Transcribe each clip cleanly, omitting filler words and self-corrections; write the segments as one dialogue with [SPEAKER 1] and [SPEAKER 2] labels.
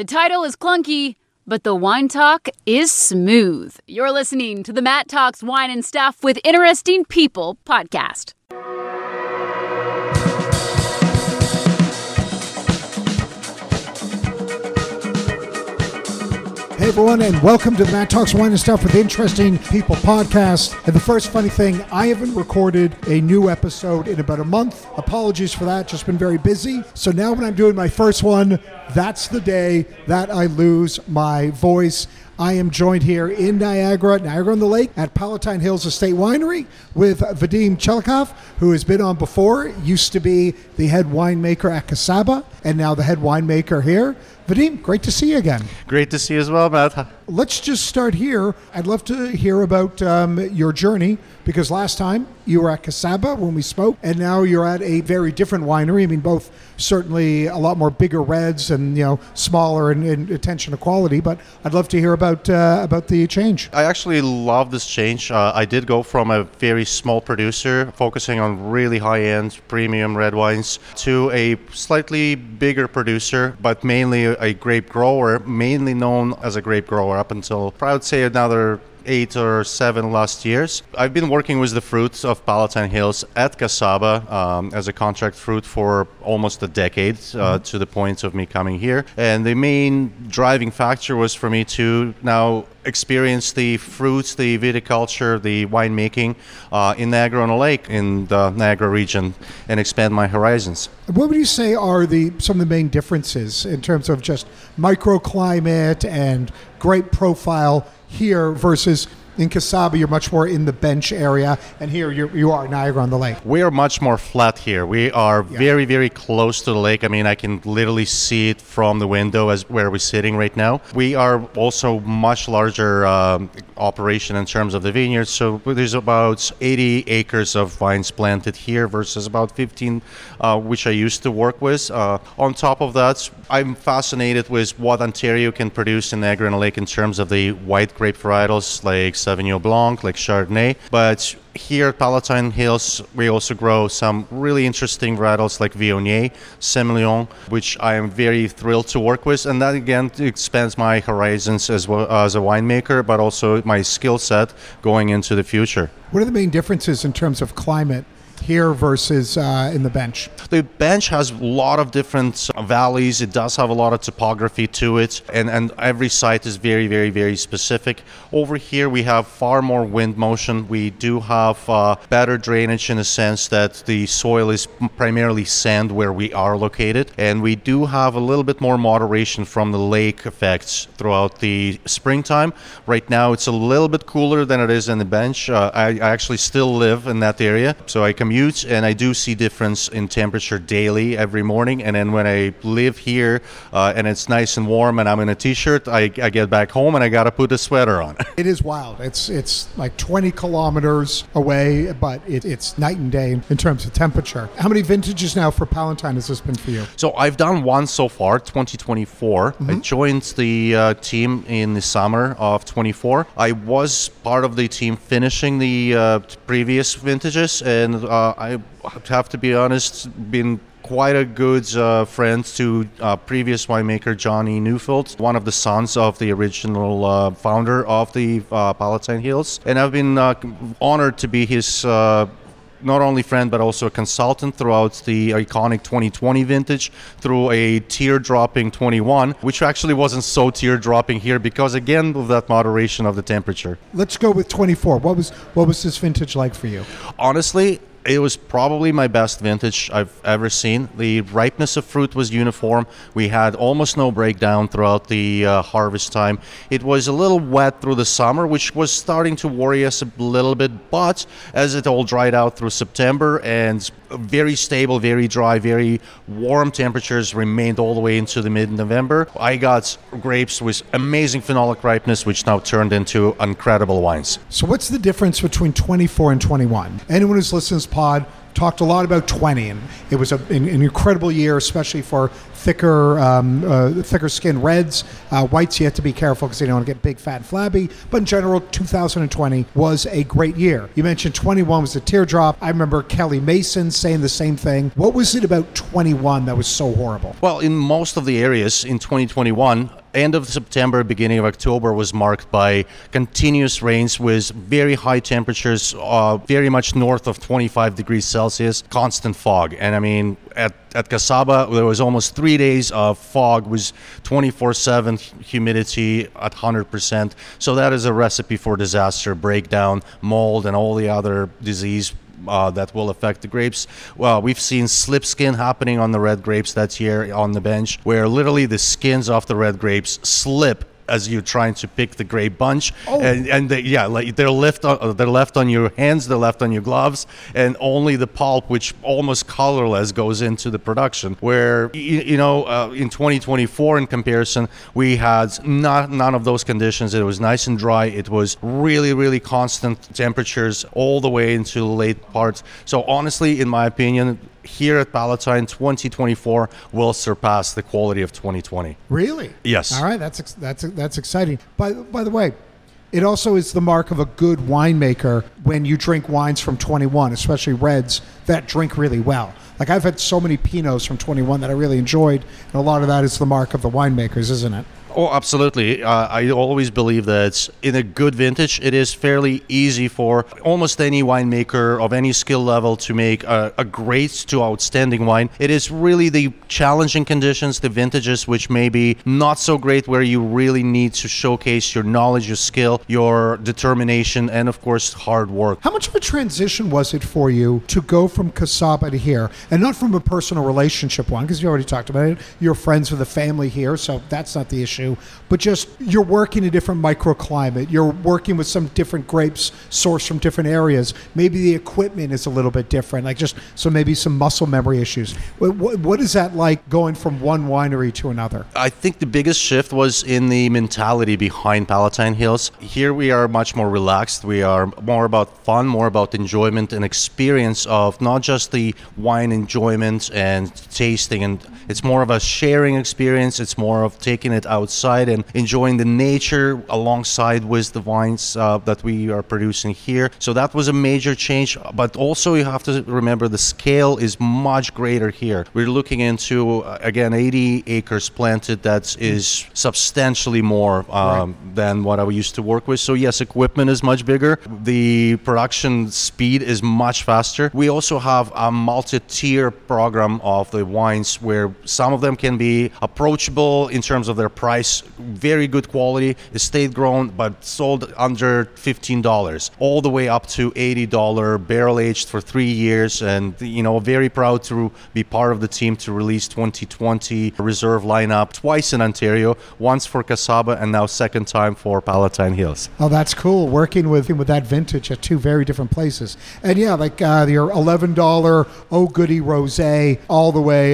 [SPEAKER 1] The title is clunky, but the wine talk is smooth. You're listening to the Matt Talks Wine and Stuff with Interesting People podcast.
[SPEAKER 2] Hey everyone, and welcome to the Matt Talks Wine and Stuff with Interesting People podcast. And the first funny thing, I haven't recorded a new episode in about a month. Apologies for that, just been very busy. So now when I'm doing my first one, that's the day that I lose my voice. I am joined here in Niagara-on-the-Lake at Palatine Hills Estate Winery with Vadim Chelikov, who has been on before, used to be the head winemaker at Casaba, and now the head winemaker here. Vadim, great to see you again.
[SPEAKER 3] Great to see you as well, Matt.
[SPEAKER 2] Let's just start here. I'd love to hear about your journey, because last time you were at Casaba when we spoke, and now you're at a very different winery. I mean, both certainly a lot more bigger reds and, you know, smaller and attention to quality, but I'd love to hear about the change.
[SPEAKER 3] I actually love this change. I did go from a very small producer focusing on really high-end premium red wines to a slightly bigger producer, but mainly a grape grower, mainly known as a grape grower up until, I would say, another 8 or 7 last years. I've been working with the fruit of Palatine Hills at Casaba as a contract fruit for almost a decade, to the point of me coming here. And the main driving factor was for me to now experience the fruits, the viticulture, the winemaking in Niagara-on-the-Lake, in the Niagara region, and expand my horizons.
[SPEAKER 2] What would you say are some of the main differences in terms of just microclimate and grape profile here versus in Casaba? You're much more in the bench area, and here you are Niagara-on-the-Lake.
[SPEAKER 3] We are much more flat here. We are very, very close to the lake. I mean, I can literally see it from the window as where we're sitting right now. We are also much larger operation in terms of the vineyards. So there's about 80 acres of vines planted here versus about 15, which I used to work with. On top of that, I'm fascinated with what Ontario can produce in Niagara-on-the-Lake in terms of the white grape varietals like Sauvignon Blanc, like Chardonnay. But here at Palatine Hills, we also grow some really interesting varietals like Viognier, Semillon, which I am very thrilled to work with. And that, again, expands my horizons as well as a winemaker, but also my skill set going into the future.
[SPEAKER 2] What are the main differences in terms of climate here versus in the bench?
[SPEAKER 3] The bench has a lot of different valleys. It does have a lot of topography to it, and every site is very, very, very specific. Over here, we have far more wind motion. We do have better drainage in the sense that the soil is primarily sand where we are located, and we do have a little bit more moderation from the lake effects throughout the springtime. Right now, it's a little bit cooler than it is in the bench. I actually still live in that area, so I commute, and I do see difference in temperature daily every morning. And then when I live here and it's nice and warm and I'm in a t-shirt, I get back home and I got to put a sweater on.
[SPEAKER 2] It is wild. It's like 20 kilometers away, but it's night and day in terms of temperature. How many vintages now for Palatine has this been for you?
[SPEAKER 3] So I've done one so far, 2024. I joined the team in the summer of 24. I was part of the team finishing the previous vintages, and I have to be honest, been quite a good friend to previous winemaker Johnny Neufeld, one of the sons of the original founder of the Palatine Hills. And I've been honored to be his not only friend but also a consultant throughout the iconic 2020 vintage through a tear-dropping 21, which actually wasn't so tear-dropping here because, again, of that moderation of the temperature.
[SPEAKER 2] Let's go with 24. What was this vintage like for you?
[SPEAKER 3] Honestly, it was probably my best vintage I've ever seen. The ripeness of fruit was uniform. We had almost no breakdown throughout the harvest time. It was a little wet through the summer, which was starting to worry us a little bit, but as it all dried out through September and very stable, very dry, very warm temperatures remained all the way into the mid-November, I got grapes with amazing phenolic ripeness, which now turned into incredible wines.
[SPEAKER 2] So what's the difference between 24 and 21? Anyone who's listened to this pod talked a lot about 20, and it was an incredible year, especially for thicker skin reds. Whites, you have to be careful because they don't want to get big, fat, and flabby. But in general, 2020 was a great year. You mentioned 21 was a teardrop. I remember Kelly Mason saying the same thing. What was it about 21 that was so horrible?
[SPEAKER 3] Well, in most of the areas in 2021, end of September, beginning of October was marked by continuous rains with very high temperatures, very much north of 25 degrees Celsius, constant fog. And I mean, at Casaba, there was almost 3 days of fog with 24/7 humidity at 100%. So that is a recipe for disaster, breakdown, mold, and all the other disease that will affect the grapes. Well, we've seen slip skin happening on the red grapes that year on the bench, where literally the skins off the red grapes slip as you're trying to pick the grape bunch, and they're left on your hands, they're left on your gloves, and only the pulp, which almost colorless, goes into the production. Where in 2024, in comparison, we had none of those conditions. It was nice and dry. It was really, really constant temperatures all the way into the late parts. So honestly, in my opinion, here at Palatine, 2024 will surpass the quality of 2020.
[SPEAKER 2] Really?
[SPEAKER 3] Yes.
[SPEAKER 2] All right, that's exciting. By the way, it also is the mark of a good winemaker when you drink wines from 21, especially reds, that drink really well. Like, I've had so many Pinots from 21 that I really enjoyed, and a lot of that is the mark of the winemakers, isn't it?
[SPEAKER 3] Oh, absolutely. I always believe that in a good vintage, it is fairly easy for almost any winemaker of any skill level to make a great to outstanding wine. It is really the challenging conditions, the vintages which may be not so great, where you really need to showcase your knowledge, your skill, your determination, and of course, hard work.
[SPEAKER 2] How much of a transition was it for you to go from Casaba to here? And not from a personal relationship one, because you already talked about it. You're friends with the family here, so that's not the issue. But just, you're working in a different microclimate. You're working with some different grapes sourced from different areas. Maybe the equipment is a little bit different, so maybe some muscle memory issues. What is that like going from one winery to another?
[SPEAKER 3] I think the biggest shift was in the mentality behind Palatine Hills. Here we are much more relaxed. We are more about fun, more about enjoyment and experience of not just the wine enjoyment and tasting. And it's more of a sharing experience. It's more of taking it outside and enjoying the nature alongside with the wines that we are producing here. So that was a major change. But also you have to remember the scale is much greater here. We're looking into, again, 80 acres planted. That is substantially more than what I used to work with. So yes, equipment is much bigger. The production speed is much faster. We also have a multi-tier program of the wines where some of them can be approachable in terms of their price, very good quality, estate grown, but sold under $15, all the way up to $80, barrel aged for 3 years. And very proud to be part of the team to release 2020 reserve lineup twice in Ontario, once for Casaba and now second time for Palatine Hills.
[SPEAKER 2] Oh, that's cool, working with that vintage at two very different places. And yeah, like your $11 Oh Goody Rosé, all the way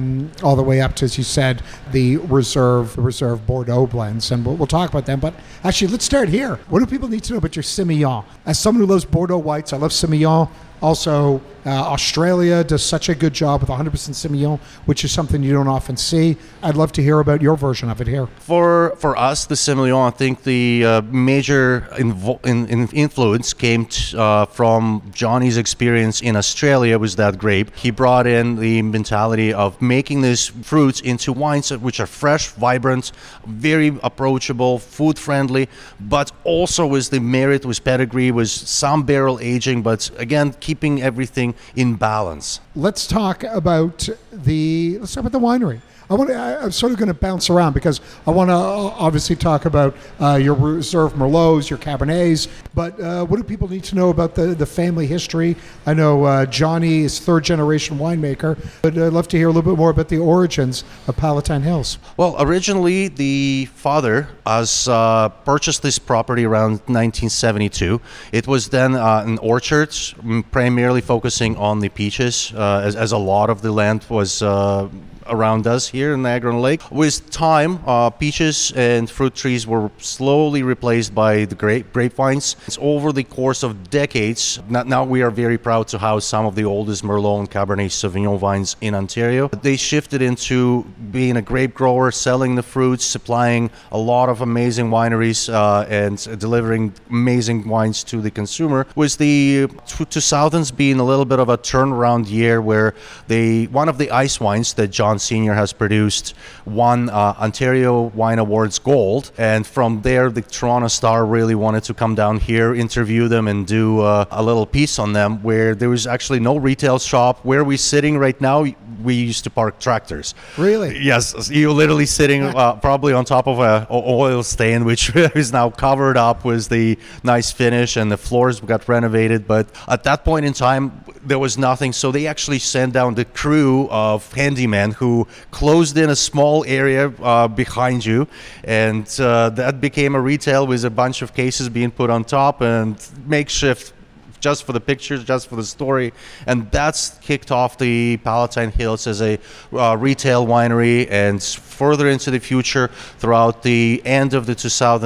[SPEAKER 2] up to, as you said, the reserve Bordeaux blends, and we'll talk about them. But actually, let's start here. What do people need to know about your Semillon? As someone who loves Bordeaux whites, I love Semillon. Also, Australia does such a good job with 100% Semillon, which is something you don't often see. I'd love to hear about your version of it here.
[SPEAKER 3] For us, the Semillon, I think the major influence came from Johnny's experience in Australia with that grape. He brought in the mentality of making these fruits into wines which are fresh, vibrant, very approachable, food-friendly, but also with the merit, with pedigree, with some barrel aging, but again, keeping everything in balance.
[SPEAKER 2] Let's talk about the winery. I'm sort of going to bounce around because I want to obviously talk about your Reserve Merlots, your Cabernets, but what do people need to know about the family history? I know Johnny is third-generation winemaker, but I'd love to hear a little bit more about the origins of Palatine Hills.
[SPEAKER 3] Well, originally the father purchased this property around 1972. It was then an orchard, primarily focusing on the peaches, as a lot of the land was around us here in Niagara-on-the-Lake. With time, peaches and fruit trees were slowly replaced by the grapevines. It's over the course of decades. Now we are very proud to house some of the oldest Merlot and Cabernet Sauvignon vines in Ontario. They shifted into being a grape grower, selling the fruits, supplying a lot of amazing wineries and delivering amazing wines to the consumer. With the 2000s being a little bit of a turnaround year where one of the ice wines that John Sr. has produced won Ontario Wine Awards Gold, and from there the Toronto Star really wanted to come down here, interview them, and do a little piece on them, where there was actually no retail shop. Where we're sitting right now, we used to park tractors.
[SPEAKER 2] Really?
[SPEAKER 3] Yes, you're literally sitting probably on top of a oil stain, which is now covered up with the nice finish, and the floors got renovated. But at that point in time, there was nothing, so they actually sent down the crew of handymen who closed in a small area behind you, and that became a retail with a bunch of cases being put on top and makeshift, just for the pictures, just for the story. And that's kicked off the Palatine Hills as a retail winery. And further into the future, throughout the end of the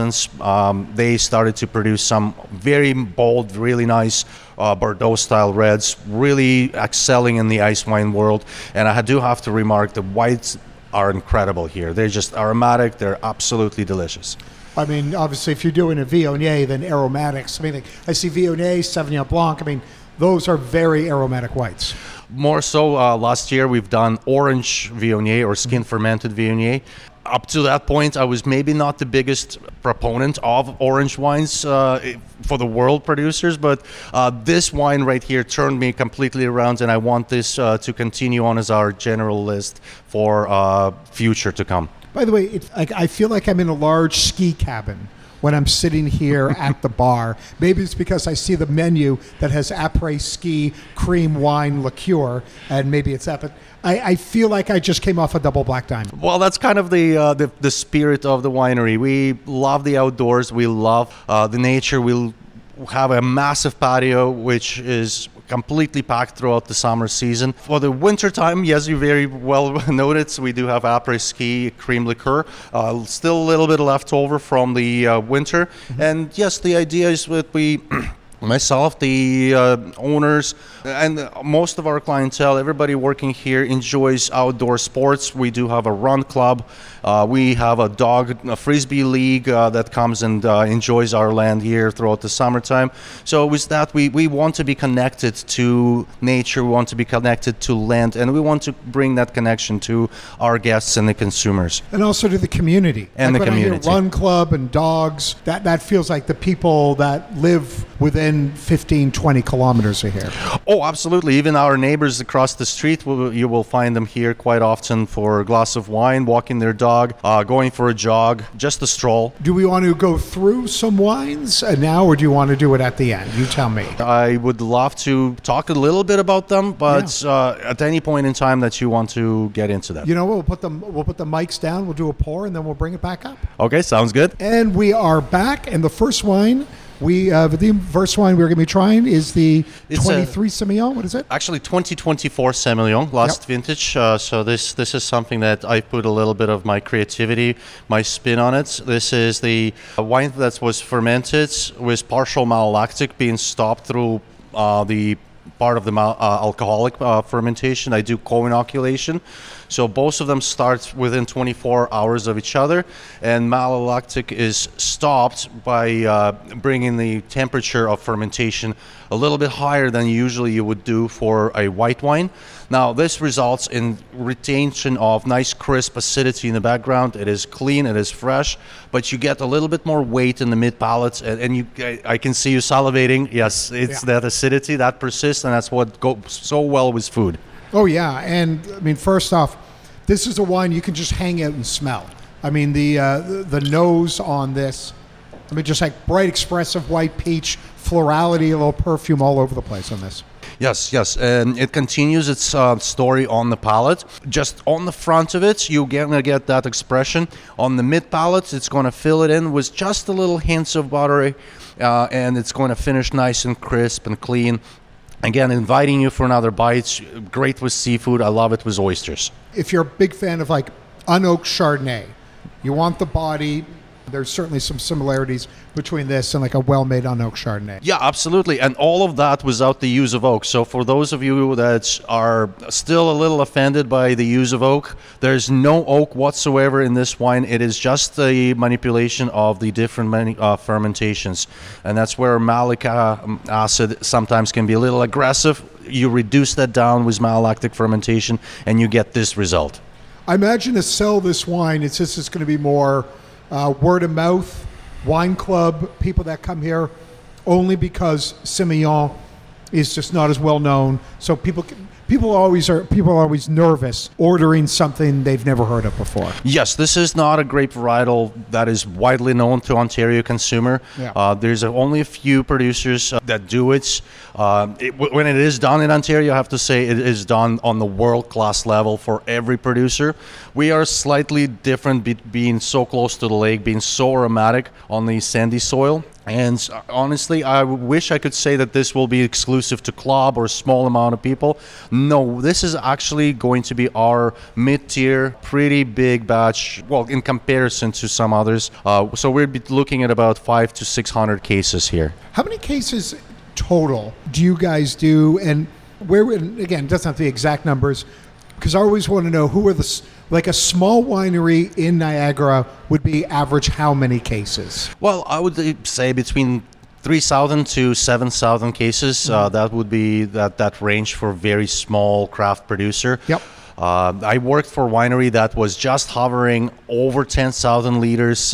[SPEAKER 3] 2000s, they started to produce some very bold, really nice Bordeaux-style reds, really excelling in the ice wine world. And I do have to remark, the whites are incredible here. They're just aromatic. They're absolutely delicious.
[SPEAKER 2] I mean, obviously, if you're doing a Viognier, then aromatics. I mean, I see Viognier, Sauvignon Blanc. I mean, those are very aromatic whites.
[SPEAKER 3] More so, last year we've done orange Viognier or skin-fermented Viognier. Up to that point, I was maybe not the biggest proponent of orange wines for the world producers, but this wine right here turned me completely around, and I want this to continue on as our general list for future to come.
[SPEAKER 2] By the way, I feel like I'm in a large ski cabin when I'm sitting here at the bar. Maybe it's because I see the menu that has après-ski cream wine liqueur, and maybe it's that, but I feel like I just came off a double black diamond.
[SPEAKER 3] Well, that's kind of the spirit of the winery. We love the outdoors. We love the nature. We'll have a massive patio, which is completely packed throughout the summer season. For the winter time, yes, you very well noted, we do have après-ski cream liqueur. Still a little bit left over from the winter. Mm-hmm. And yes, the idea is that myself, the owners, and most of our clientele, everybody working here enjoys outdoor sports. We do have a run club. We have a frisbee league that comes and enjoys our land here throughout the summertime. So with that, we want to be connected to nature, we want to be connected to land, and we want to bring that connection to our guests and the consumers.
[SPEAKER 2] And also to the community.
[SPEAKER 3] And
[SPEAKER 2] like
[SPEAKER 3] the community.
[SPEAKER 2] I hear run club and dogs, that feels like the people that live within 15, 20 kilometers of here.
[SPEAKER 3] Oh, absolutely. Even our neighbors across the street, you will find them here quite often for a glass of wine, walking their dog, going for a jog, just a stroll.
[SPEAKER 2] Do we want to go through some wines now, or do you want to do it at the end? You tell me.
[SPEAKER 3] I would love to talk a little bit about them, but at any point in time that you want to get into that.
[SPEAKER 2] You know, we'll put the mics down, we'll do a pour, and then we'll bring it back up.
[SPEAKER 3] Okay, sounds good.
[SPEAKER 2] And we are back, and the first wine the first wine we're going to be trying is the 23 Semillon. What is it?
[SPEAKER 3] Actually, 2024 Semillon, last vintage. So this is something that I put a little bit of my creativity, my spin on it. This is the wine that was fermented with partial malolactic being stopped through the part of the alcoholic fermentation. I do co-inoculation. So both of them start within 24 hours of each other, and malolactic is stopped by bringing the temperature of fermentation a little bit higher than usually you would do for a white wine. Now, this results in retention of nice crisp acidity in the background. It is clean, it is fresh, but you get a little bit more weight in the mid-palate, and I can see you salivating. Yes, it's that acidity that persists, and that's what goes so well with food.
[SPEAKER 2] Oh, yeah. And, I mean, first off, this is a wine you can just hang out and smell. I mean, the nose on this, I mean, just like bright, expressive white peach, florality, a little perfume all over the place on this.
[SPEAKER 3] Yes, and it continues its story on the palate. Just on the front of it, you're going to get that expression. On the mid-palate, it's going to fill it in with just a little hints of buttery, and it's going to finish nice and crisp and clean. Again, inviting you for another bite. It's great with seafood. I love it with oysters.
[SPEAKER 2] If you're a big fan of like unoaked Chardonnay, you want the body. There's certainly some similarities between this and like a well-made unoaked Chardonnay.
[SPEAKER 3] Yeah, absolutely. And all of that without the use of oak. So for those of you that are still a little offended by the use of oak, there's no oak whatsoever in this wine. It is just the manipulation of the different fermentations. And that's where malic acid sometimes can be a little aggressive. You reduce that down with malolactic fermentation and you get this result.
[SPEAKER 2] I imagine to sell this wine, it's going to be more word of mouth, wine club, people that come here only because Semillon is just not as well known. So people are always nervous ordering something they've never heard of before.
[SPEAKER 3] Yes, this is not a grape varietal that is widely known to Ontario consumer.
[SPEAKER 2] Yeah.
[SPEAKER 3] There's only a few producers that do it. When it is done in Ontario, I have to say it is done on the world-class level for every producer. We are slightly different being so close to the lake, being so aromatic on the sandy soil. And honestly, I wish I could say that this will be exclusive to club or a small amount of people. No, this is actually going to be our mid-tier, pretty big batch, well, in comparison to some others. So we'll be looking at about 500 to 600 cases here.
[SPEAKER 2] How many cases total do you guys do? And where, again, it doesn't have the exact numbers, because I always want to know who are like a small winery in Niagara would be average how many cases?
[SPEAKER 3] Well, I would say between 3,000 to 7,000 cases. That would be that range for a very small craft producer.
[SPEAKER 2] Yep.
[SPEAKER 3] I worked for a winery that was just hovering over 10,000 liters,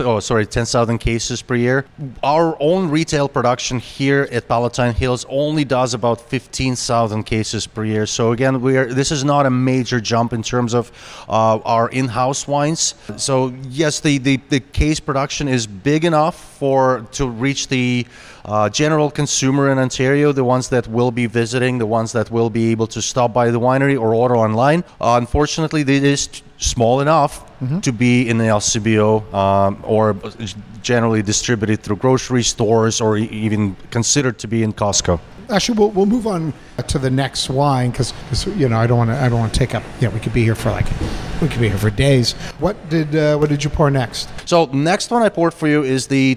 [SPEAKER 3] 10,000 cases per year. Our own retail production here at Palatine Hills only does about 15,000 cases per year. So again, this is not a major jump in terms of our in-house wines. So yes, the case production is big enough to reach the general consumer in Ontario, the ones that will be visiting, the ones that will be able to stop by the winery or order online. Unfortunately, it is small enough to be in the LCBO or generally distributed through grocery stores or even considered to be in Costco.
[SPEAKER 2] Actually, we'll move on to the next wine because I don't want to take up. We could be here for days. What did you pour next?
[SPEAKER 3] So next one I poured for you is the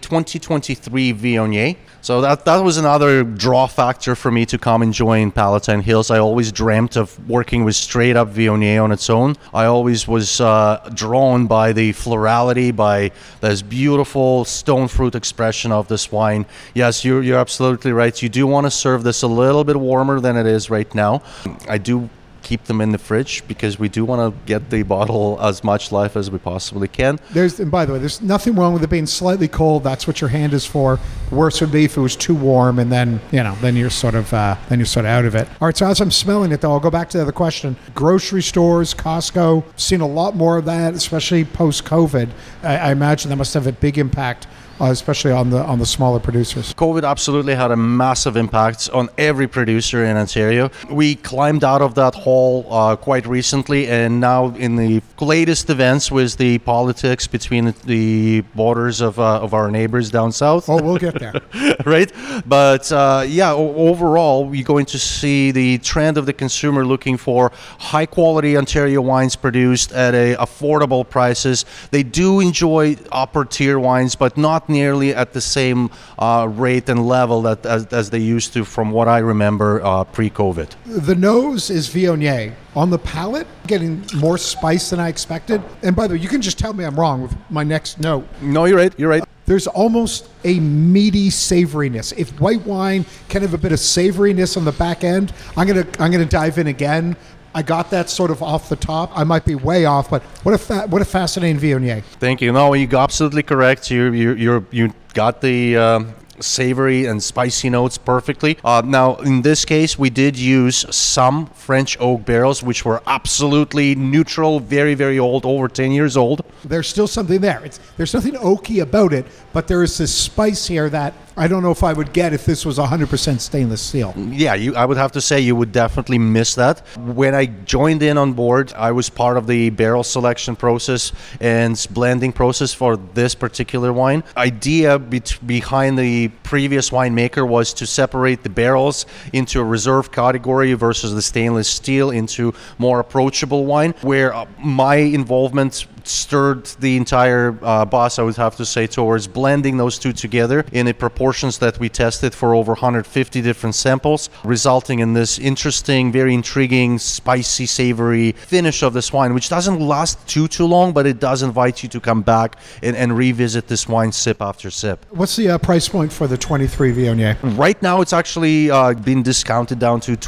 [SPEAKER 3] 2023 Viognier. So that was another draw factor for me to come and join Palatine Hills. I always dreamt of working with straight up Viognier on its own. I always was drawn by the florality, by this beautiful stone fruit expression of this wine. Yes, you're absolutely right. You do want to serve this a little bit warmer than it is right now. I do keep them in the fridge because we do want to get the bottle as much life as we possibly can.
[SPEAKER 2] And by the way, there's nothing wrong with it being slightly cold. That's what your hand is for. Worse would be if it was too warm, and then you're sort of out of it. All right, so as I'm smelling it, though, I'll go back to the other question. Grocery stores, Costco, seen a lot more of that, especially post-COVID. I imagine that must have a big impact. Especially on the smaller producers.
[SPEAKER 3] COVID absolutely had a massive impact on every producer in Ontario. We climbed out of that hole quite recently, and now in the latest events with the politics between the borders of our neighbors down south.
[SPEAKER 2] Oh, we'll get there.
[SPEAKER 3] Right? But overall, we're going to see the trend of the consumer looking for high-quality Ontario wines produced at affordable prices. They do enjoy upper-tier wines, but not nearly at the same rate and level as they used to from what I remember pre-COVID.
[SPEAKER 2] The nose is Viognier. On the palate, getting more spice than I expected. And by the way, you can just tell me I'm wrong with my next note.
[SPEAKER 3] No, you're right. You're right.
[SPEAKER 2] There's almost a meaty savoriness. If white wine can have a bit of savoriness on the back end, I'm gonna dive in again. I got that sort of off the top. I might be way off, but what a fascinating Viognier.
[SPEAKER 3] Thank you. No, you're absolutely correct. You got the savory and spicy notes perfectly. Now, in this case, we did use some French oak barrels, which were absolutely neutral, very, very old, over 10 years old.
[SPEAKER 2] There's still something there. There's nothing oaky about it, but there is this spice here that I don't know if I would get if this was 100% stainless steel.
[SPEAKER 3] Yeah, I would have to say you would definitely miss that. When I joined in on board, I was part of the barrel selection process and blending process for this particular wine. Idea behind the previous winemaker was to separate the barrels into a reserve category versus the stainless steel into more approachable wine, where my involvement stirred the entire bus, I would have to say, towards blending those two together in the proportions that we tested for over 150 different samples, resulting in this interesting, very intriguing, spicy, savory finish of this wine, which doesn't last too long, but it does invite you to come back and revisit this wine sip after sip.
[SPEAKER 2] What's the price point for the 23 Viognier?
[SPEAKER 3] Right now, it's actually been discounted down to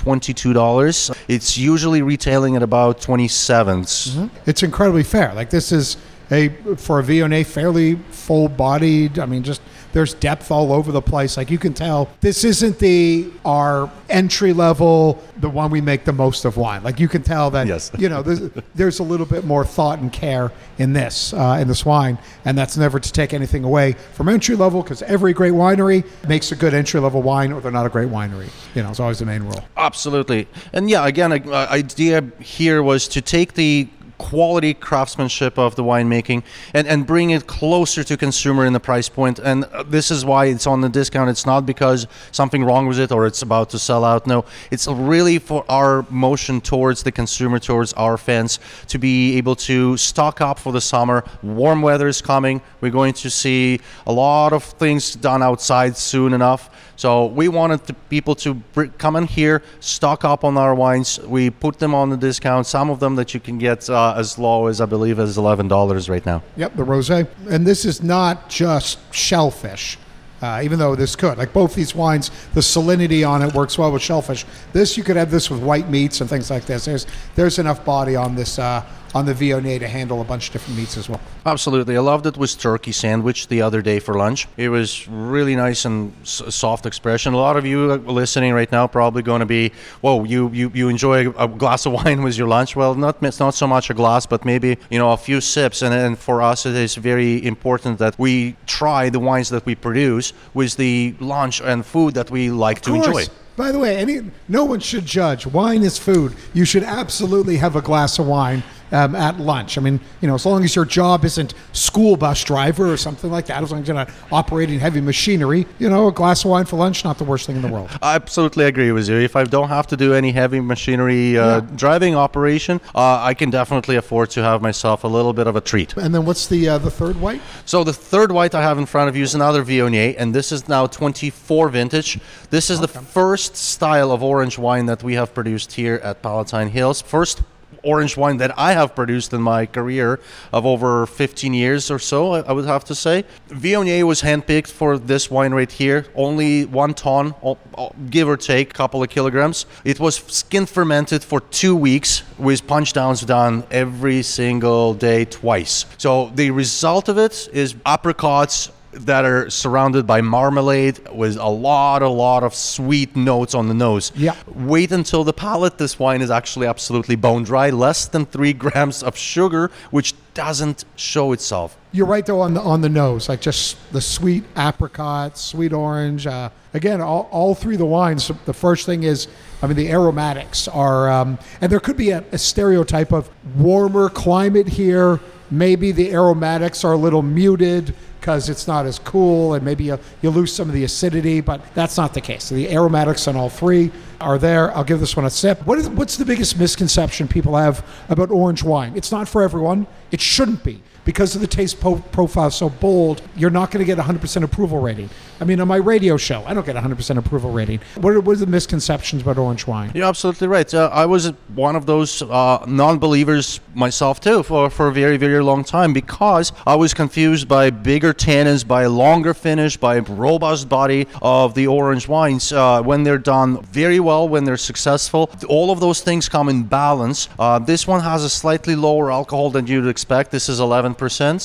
[SPEAKER 3] $22. It's usually retailing at about 27.
[SPEAKER 2] It's incredibly fair. Like, this is for a Viognier, fairly full-bodied. I mean, just there's depth all over the place. Like, you can tell this isn't our entry level, the one we make the most of wine. Like, you can tell that,
[SPEAKER 3] yes.
[SPEAKER 2] There's a little bit more thought and care in this wine, and that's never to take anything away from entry level, because every great winery makes a good entry level wine, or they're not a great winery. It's always the main rule.
[SPEAKER 3] Absolutely. And yeah, again, idea here was to take the quality craftsmanship of the winemaking and bring it closer to consumer in the price point. And this is why it's on the discount. It's not because something wrong with it or it's about to sell out. No, it's really for our motion towards the consumer, towards our fans, to be able to stock up for the summer. Warm weather is coming. We're going to see a lot of things done outside soon enough. So we wanted the people to come in here, stock up on our wines. We put them on the discount. Some of them that you can get as low as, I believe, as $11 right now.
[SPEAKER 2] Yep, the rosé. And this is not just shellfish, even though this could. Like, both these wines, the salinity on it works well with shellfish. This, you could have this with white meats and things like this. There's enough body on this on the Viognier to handle a bunch of different meats as well.
[SPEAKER 3] Absolutely. I loved it with turkey sandwich the other day for lunch. It was really nice and soft expression. A lot of you listening right now probably going to be, whoa, you enjoy a glass of wine with your lunch. Well, it's not so much a glass, but maybe, a few sips. And for us, it is very important that we try the wines that we produce with the lunch and food that we like to enjoy.
[SPEAKER 2] By the way, no one should judge. Wine is food. You should absolutely have a glass of wine at lunch. I mean, as long as your job isn't school bus driver or something like that, as long as you're not operating heavy machinery, a glass of wine for lunch, not the worst thing in the world.
[SPEAKER 3] I absolutely agree with you. If I don't have to do any heavy machinery driving operation, I can definitely afford to have myself a little bit of a treat.
[SPEAKER 2] And then what's the third white?
[SPEAKER 3] So the third white I have in front of you is another Viognier, and this is now 24 vintage. This is the first style of orange wine that we have produced here at Palatine Hills. First orange wine that I have produced in my career of over 15 years or so, I would have to say. Viognier was handpicked for this wine right here, only 1 ton, give or take a couple of kilograms. It was skin fermented for 2 weeks with punch downs done every single day twice. So the result of it is apricots that are surrounded by marmalade with a lot of sweet notes on the nose.
[SPEAKER 2] Yeah.
[SPEAKER 3] Wait until the palate. This wine is actually absolutely bone dry, less than 3 grams of sugar, which doesn't show itself.
[SPEAKER 2] You're right, though, on the nose, like just the sweet apricot, sweet orange. Again, all through the wines, the first thing is, the aromatics are, and there could be a stereotype of warmer climate here. Maybe the aromatics are a little muted because it's not as cool, and maybe you lose some of the acidity, but that's not the case. So the aromatics on all three are there. I'll give this one a sip. What's the biggest misconception people have about orange wine? It's not for everyone. It shouldn't be. Because of the taste profile so bold, you're not going to get 100% approval rating. On my radio show, I don't get 100% approval rating. What are the misconceptions about orange wine?
[SPEAKER 3] You're absolutely right. I was one of those non-believers myself too for a very, very long time, because I was confused by bigger tannins, by longer finish, by robust body of the orange wines when they're done very well, when they're successful. All of those things come in balance. This one has a slightly lower alcohol than you'd expect. This is 11%.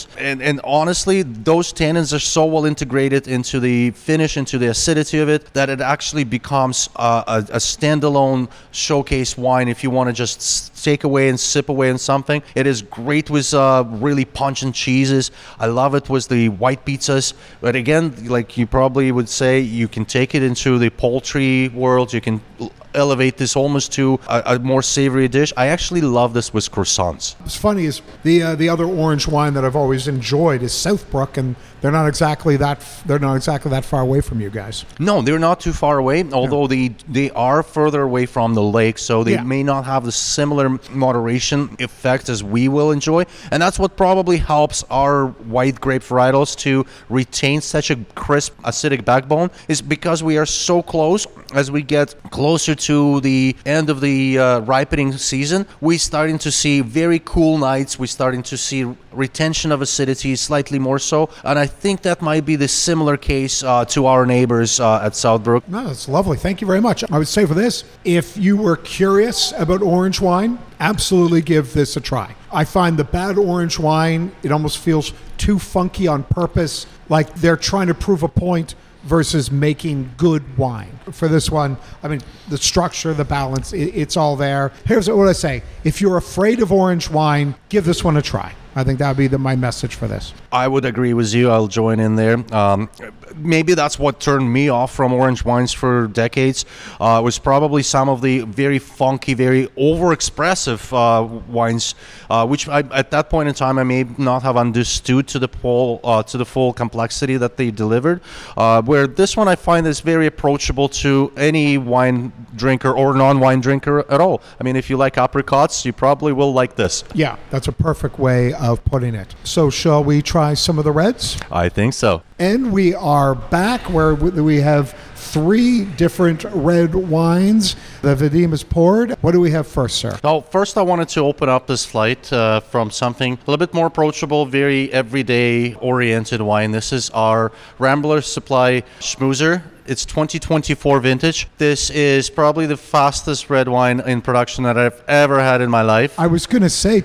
[SPEAKER 3] And honestly, those tannins are so well integrated into the finish, into the acidity of it, that it actually becomes a standalone showcase wine if you want to just take away and sip away on something. It is great with really pungent cheeses. I love it with the white pizzas. But again, like you probably would say, you can take it into the poultry world. You can elevate this almost to a more savory dish. I actually love this with croissants.
[SPEAKER 2] What's funny is the other orange wine that I've always enjoyed is Southbrook, and they're not exactly that far away from you guys.
[SPEAKER 3] No, they're not too far away, although they are further away from the lake, so they may not have the similar moderation effect as we will enjoy. And that's what probably helps our white grape varietals to retain such a crisp acidic backbone, is because we are so close. As we get closer to the end of the ripening season, we're starting to see very cool nights. We're starting to see retention of acidity slightly more so, and I think that might be the similar case to our neighbors at Southbrook.
[SPEAKER 2] No, that's lovely. Thank you very much. I would say for this, if you were curious about orange wine, absolutely give this a try. I find the bad orange wine, it almost feels too funky on purpose, like they're trying to prove a point versus making good wine. For this one, I mean, the structure, the balance, it's all there. Here's what I say. If you're afraid of orange wine, give this one a try. I think that would be my message for this.
[SPEAKER 3] I would agree with you. I'll join in there. Maybe that's what turned me off from orange wines for decades. Was probably some of the very funky, very overexpressive wines, which at that point in time I may not have understood to the full complexity that they delivered. Where this one I find is very approachable to any wine drinker or non-wine drinker at all. I mean, if you like apricots, you probably will like this.
[SPEAKER 2] Yeah, that's a perfect way of putting it. So shall we try some of the reds?
[SPEAKER 3] I think so.
[SPEAKER 2] And we are back where we have 3 different red wines that Vadim has poured. What do we have first, sir?
[SPEAKER 3] Well, first I wanted to open up this flight from something a little bit more approachable, very everyday oriented wine. This is our Rambler Supply Schmoozer. It's 2024 vintage. This is probably the fastest red wine in production that I've ever had in my life.
[SPEAKER 2] I was going to say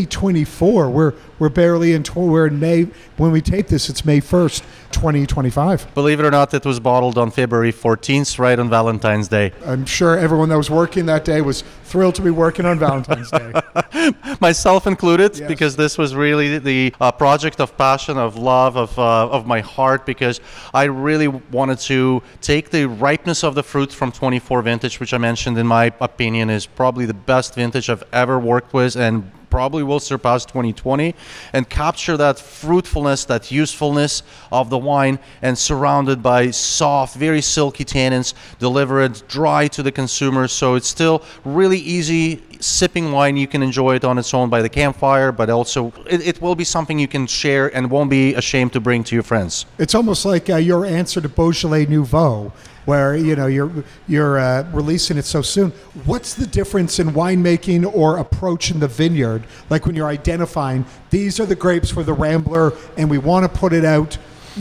[SPEAKER 2] 2024. We're barely in. We're in May. When we tape this, it's May 1st, 2025.
[SPEAKER 3] Believe it or not, it was bottled on February 14th, right on Valentine's Day.
[SPEAKER 2] I'm sure everyone that was working that day was thrilled to be working on Valentine's Day.
[SPEAKER 3] Myself included,
[SPEAKER 2] yes.
[SPEAKER 3] Because this was really the project of passion, of love, of my heart, because I really wanted to take the ripeness of the fruit from 24 vintage, which I mentioned in my opinion is probably the best vintage I've ever worked with, and probably will surpass 2020, and capture that fruitfulness, that usefulness of the wine, and surrounded by soft, very silky tannins, deliver it dry to the consumer, so it's still really easy sipping wine. You can enjoy it on its own by the campfire, but also it will be something you can share and won't be ashamed to bring to your friends.
[SPEAKER 2] It's almost like your answer to Beaujolais Nouveau, where you're releasing it so soon. What's the difference in winemaking or approach in the vineyard? Like when you're identifying these are the grapes for the Rambler, and we want to put it out,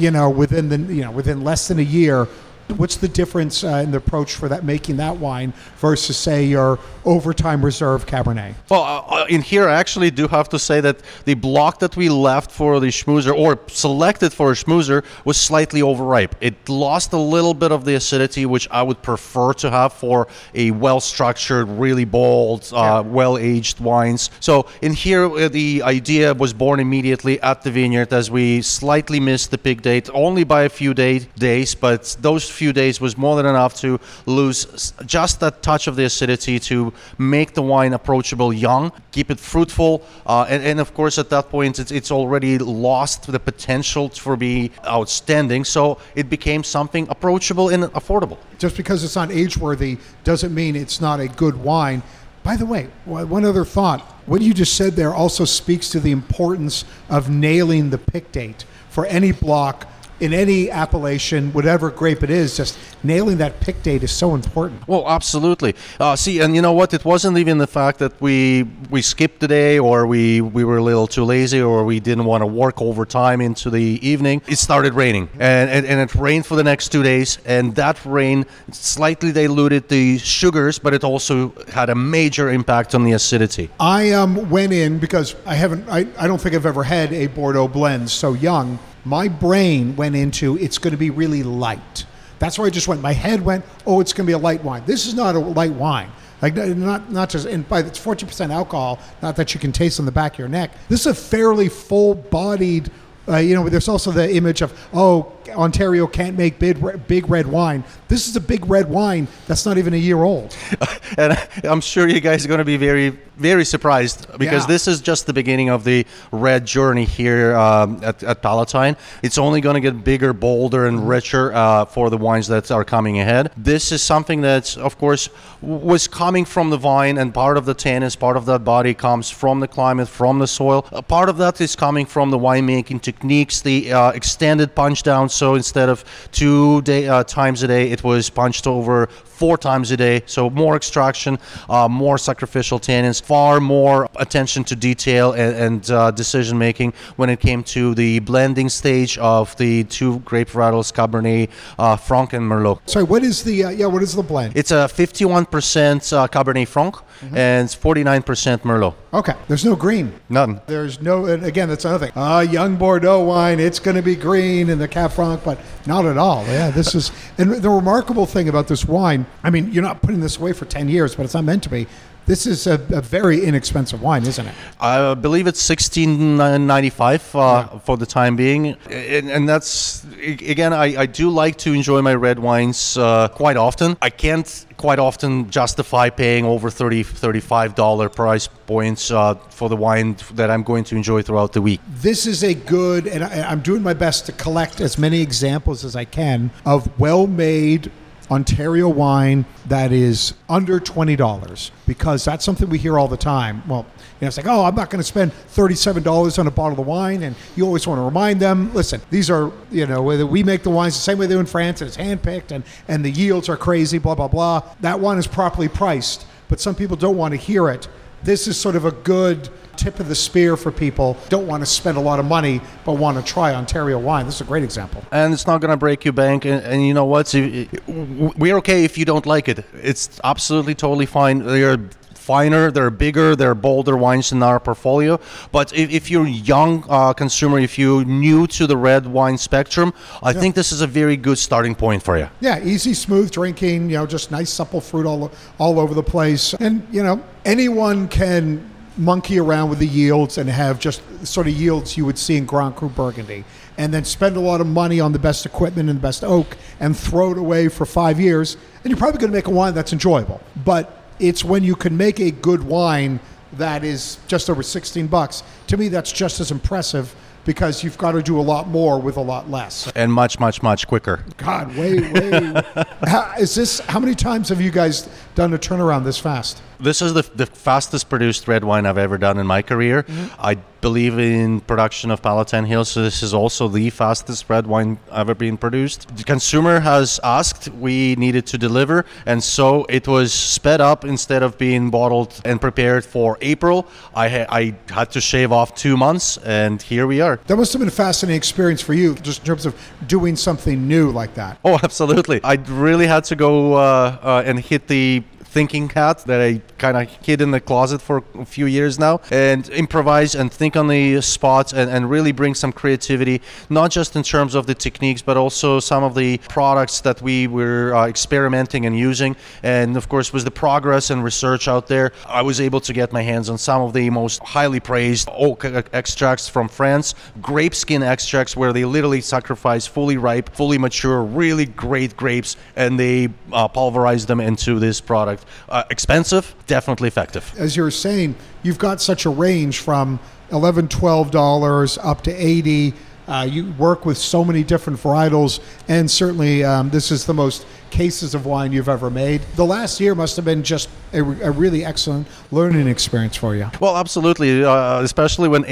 [SPEAKER 2] within less than a year. What's the difference in the approach for that, making that wine versus, say, your overtime reserve Cabernet?
[SPEAKER 3] Well, in here, I actually do have to say that the block that we left for the schmoozer, or selected for a schmoozer, was slightly overripe. It lost a little bit of the acidity, which I would prefer to have for a well-structured, really bold, well-aged wines. So in here, the idea was born immediately at the vineyard as we slightly missed the peak date, only by a few days, but those few days was more than enough to lose just that touch of the acidity to make the wine approachable young, keep it fruitful, and of course at that point it's already lost the potential for be outstanding, so it became something approachable and affordable.
[SPEAKER 2] Just because it's not age-worthy doesn't mean it's not a good wine. By the way, one other thought. What you just said there also speaks to the importance of nailing the pick date for any block in any appellation, whatever grape it is. Just nailing that pick date is so important.
[SPEAKER 3] Well, absolutely. And you know what? It wasn't even the fact that we skipped the day, or we were a little too lazy, or we didn't want to work overtime into the evening. It started raining, and it rained for the next 2 days, and that rain slightly diluted the sugars, but it also had a major impact on the acidity.
[SPEAKER 2] I went in because I don't think I've ever had a Bordeaux blend so young. My brain went into it's going to be really light. That's where I just went. My head went, it's going to be a light wine. This is not a light wine. Like not just, and by it's 14% alcohol, not that you can taste on the back of your neck. This is a fairly full-bodied. There's also the image of Ontario can't make big red wine. This is a big red wine that's not even a year old.
[SPEAKER 3] And I'm sure you guys are going to be very, very surprised because this is just the beginning of the red journey here at Palatine. It's only going to get bigger, bolder, and richer for the wines that are coming ahead. This is something that, of course, was coming from the vine, and part of the tannins, part of that body comes from the climate, from the soil. Part of that is coming from the winemaking techniques, the extended punch down. So instead of 2 times a day, it was punched over 4 times a day. So more extraction, more sacrificial tannins, far more attention to detail and decision making when it came to the blending stage of the 2 grape varietals, Cabernet Franc and Merlot.
[SPEAKER 2] Sorry, what is the blend?
[SPEAKER 3] It's a 51% Cabernet Franc and 49% Merlot.
[SPEAKER 2] Okay, there's no green.
[SPEAKER 3] None.
[SPEAKER 2] There's no, and again, that's another thing. Young Bordeaux wine, it's going to be green in the Cab Franc, but not at all. Yeah, this is, and the remarkable thing about this wine, I mean, you're not putting this away for 10 years, but it's not meant to be. This is a very inexpensive wine, isn't it?
[SPEAKER 3] I believe it's $16.95 for the time being. And that's, again, I do like to enjoy my red wines quite often. I can't quite often justify paying over $35 price points for the wine that I'm going to enjoy throughout the week.
[SPEAKER 2] This is a good, and I'm doing my best to collect as many examples as I can of well-made Ontario wine that is under $20, because that's something we hear all the time. Well, it's like, oh, I'm not going to spend $37 on a bottle of wine, and you always want to remind them, listen, these are, whether we make the wines the same way they do in France, and it's handpicked, and the yields are crazy, blah, blah, blah. That wine is properly priced, but some people don't want to hear it. This is sort of a good tip of the spear for people who don't want to spend a lot of money but want to try Ontario wine. This is a great example.
[SPEAKER 3] And it's not going to break your bank. And you know what? We're okay if you don't like it. It's absolutely totally fine. They're finer, they're bigger, they're bolder wines in our portfolio. But if you're a young consumer, if you're new to the red wine spectrum, I think this is a very good starting point for you.
[SPEAKER 2] Yeah, easy, smooth drinking, just nice supple fruit all over the place. And, anyone can monkey around with the yields and have just sort of yields you would see in Grand Cru Burgundy, and then spend a lot of money on the best equipment and the best oak and throw it away for 5 years, and you're probably going to make a wine that's enjoyable. But it's when you can make a good wine that is just over $16. To me, that's just as impressive, because you've got to do a lot more with a lot less.
[SPEAKER 3] And much, much, much quicker.
[SPEAKER 2] God, way. How many times have you guys done a turnaround this fast?
[SPEAKER 3] This is the fastest produced red wine I've ever done in my career. I believe in production of Palatine Hill, so this is also the fastest red wine ever been produced. The consumer has asked, we needed to deliver, and so it was sped up. Instead of being bottled and prepared for April, I had to shave off 2 months, and here we are.
[SPEAKER 2] That must have been a fascinating experience for you, just in terms of doing something new like that.
[SPEAKER 3] Oh, absolutely. I really had to go and hit the thinking hat that I kind of hid in the closet for a few years now, and improvise and think on the spot and really bring some creativity, not just in terms of the techniques, but also some of the products that we were experimenting and using. And of course, with the progress and research out there, I was able to get my hands on some of the most highly praised oak extracts from France, grape skin extracts, where they literally sacrifice fully ripe, fully mature, really great grapes, and they pulverize them into this product. Expensive, definitely effective.
[SPEAKER 2] As you were saying, you've got such a range from $11, $12 up to $80. You work with so many different varietals, and certainly this is the most cases of wine you've ever made. The last year must have been just a really excellent learning experience for you.
[SPEAKER 3] Well, absolutely, especially when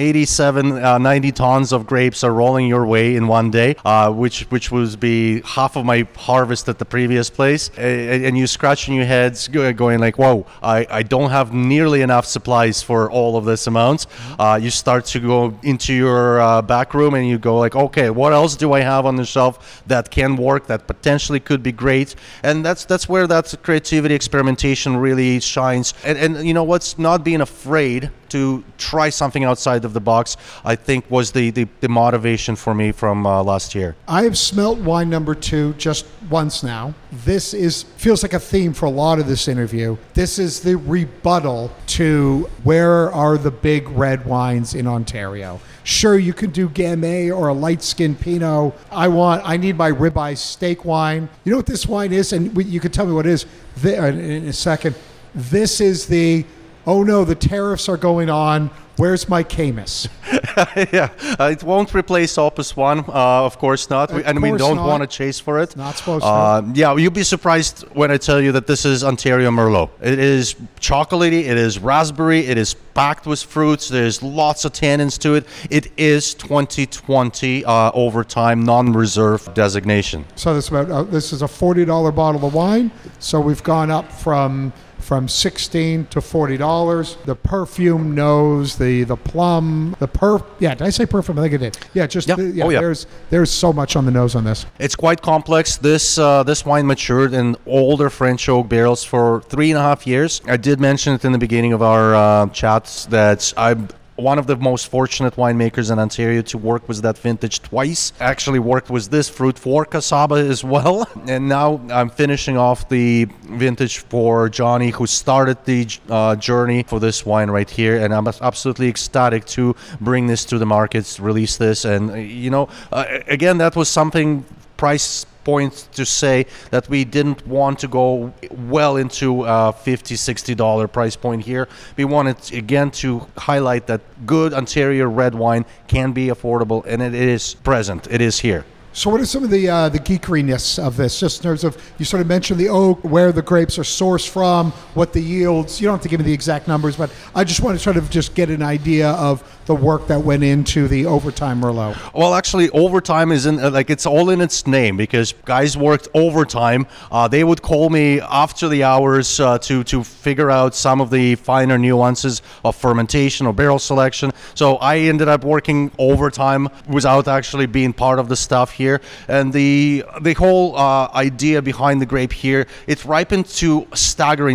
[SPEAKER 3] 90 tons of grapes are rolling your way in one day, which would be half of my harvest at the previous place, and you scratching your heads going like, whoa, I don't have nearly enough supplies for all of this amount. You start to go into your back room and you go like, okay, what else do I have on the shelf that can work, that potentially could be great? And that's where that creativity, experimentation really shines. And you know what's, not being afraid to try something outside of the box, I think was the motivation for me from last year.
[SPEAKER 2] I have smelt wine number 2 just once now. This feels like a theme for a lot of this interview. This is the rebuttal to where are the big red wines in Ontario. Sure, you can do Gamay or a light-skinned Pinot. I need my ribeye steak wine. You know what this wine is? And you can tell me what it is in a second. This is the, oh no, the tariffs are going on. Where's my Camus?
[SPEAKER 3] Yeah, it won't replace Opus One, of course not. We don't want to chase for it.
[SPEAKER 2] Not supposed to.
[SPEAKER 3] Yeah, you'll be surprised when I tell you that this is Ontario Merlot. It is chocolatey, it is raspberry, it is packed with fruits, there's lots of tannins to it. It is 2020 overtime non-reserve designation.
[SPEAKER 2] So this is a $40 bottle of wine. So we've gone up from $16 to $40. The perfume nose, the plum, yeah, did I say perfume? I think I did. Yeah, there's so much on the nose on this.
[SPEAKER 3] It's quite complex. This wine matured in older French oak barrels for 3.5 years. I did mention it in the beginning of our chats that I'm one of the most fortunate winemakers in Ontario to work with that vintage twice. Actually worked with this fruit for Casaba as well. And now I'm finishing off the vintage for Johnny, who started the journey for this wine right here. And I'm absolutely ecstatic to bring this to the markets, release this. And, again, that was something price point to say that we didn't want to go well into $50-$60 price point here. We wanted again to highlight that good Ontario red wine can be affordable, and it is present. It is here.
[SPEAKER 2] So what are some of the geekeriness of this? Just in terms of, you sort of mentioned the oak, where the grapes are sourced from, what the yields. You don't have to give me the exact numbers, but I just want to sort of just get an idea of the work that went into the overtime Merlot.
[SPEAKER 3] Well, actually, overtime is it's all in its name, because guys worked overtime. They would call me after the hours to figure out some of the finer nuances of fermentation or barrel selection. So I ended up working overtime without actually being part of the stuff here. And the whole idea behind the grape here, it ripened to staggering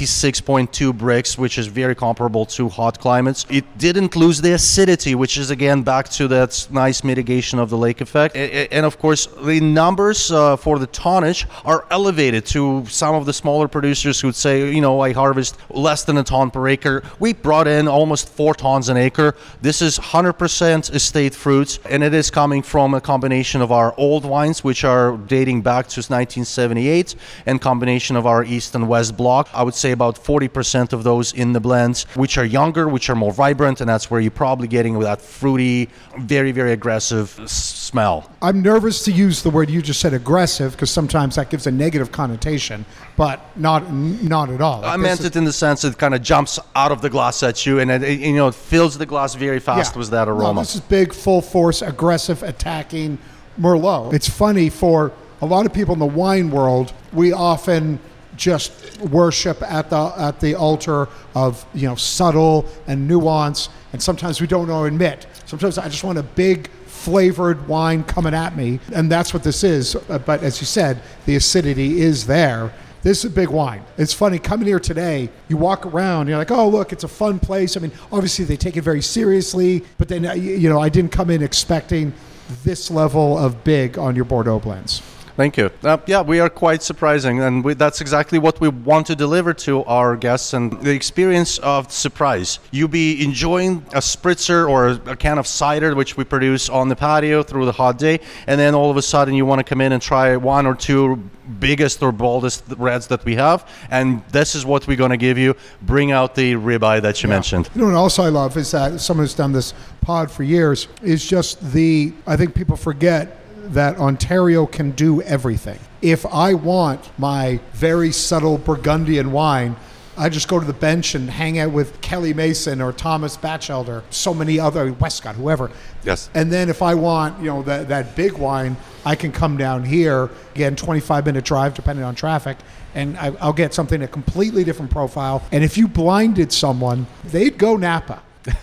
[SPEAKER 3] 26.2 Brix, which is very comparable to hot climates. It didn't lose the acidity, which is again back to that nice mitigation of the lake effect. And of course, the numbers for the tonnage are elevated to some of the smaller producers who would say, I harvest less than a ton per acre. We brought in almost 4 tons an acre. This is 100% estate fruits, and it is coming from a combination of our old wines, which are dating back to 1978, and combination of our East and West block. I would say about 40% of those in the blends, which are younger, which are more vibrant, and that's where you're probably getting that fruity, very, very aggressive smell.
[SPEAKER 2] I'm nervous to use the word you just said, aggressive, because sometimes that gives a negative connotation, but not at all.
[SPEAKER 3] I meant it in the sense it kind of jumps out of the glass at you, and it fills the glass very fast with that aroma.
[SPEAKER 2] No, this is big, full force, aggressive, attacking Merlot. It's funny, for a lot of people in the wine world, we often just worship at the altar of subtle and nuance, and sometimes we don't know to admit. Sometimes I just want a big flavored wine coming at me, and that's what this is. But as you said, the acidity is there. This is a big wine. It's funny, coming here today, you walk around, you're like, oh, look, it's a fun place. I mean, obviously they take it very seriously, but then, I didn't come in expecting this level of big on your Bordeaux blends.
[SPEAKER 3] Thank you. We are quite surprising, and that's exactly what we want to deliver to our guests, and the experience of surprise. You be enjoying a spritzer or a can of cider, which we produce on the patio through the hot day, and then all of a sudden you want to come in and try 1 or 2 biggest or boldest reds that we have, and this is what we're going to give you. Bring out the ribeye that you mentioned.
[SPEAKER 2] What also I love is that someone who's done this pod for years is just I think people forget that Ontario can do everything. If I want my very subtle Burgundian wine, I just go to the bench and hang out with Kelly Mason or Thomas Batchelder, so many other, Westcott, whoever.
[SPEAKER 3] Yes.
[SPEAKER 2] And then if I want, that big wine, I can come down here, again, 25-minute drive, depending on traffic, and I'll get something a completely different profile. And if you blinded someone, they'd go Napa.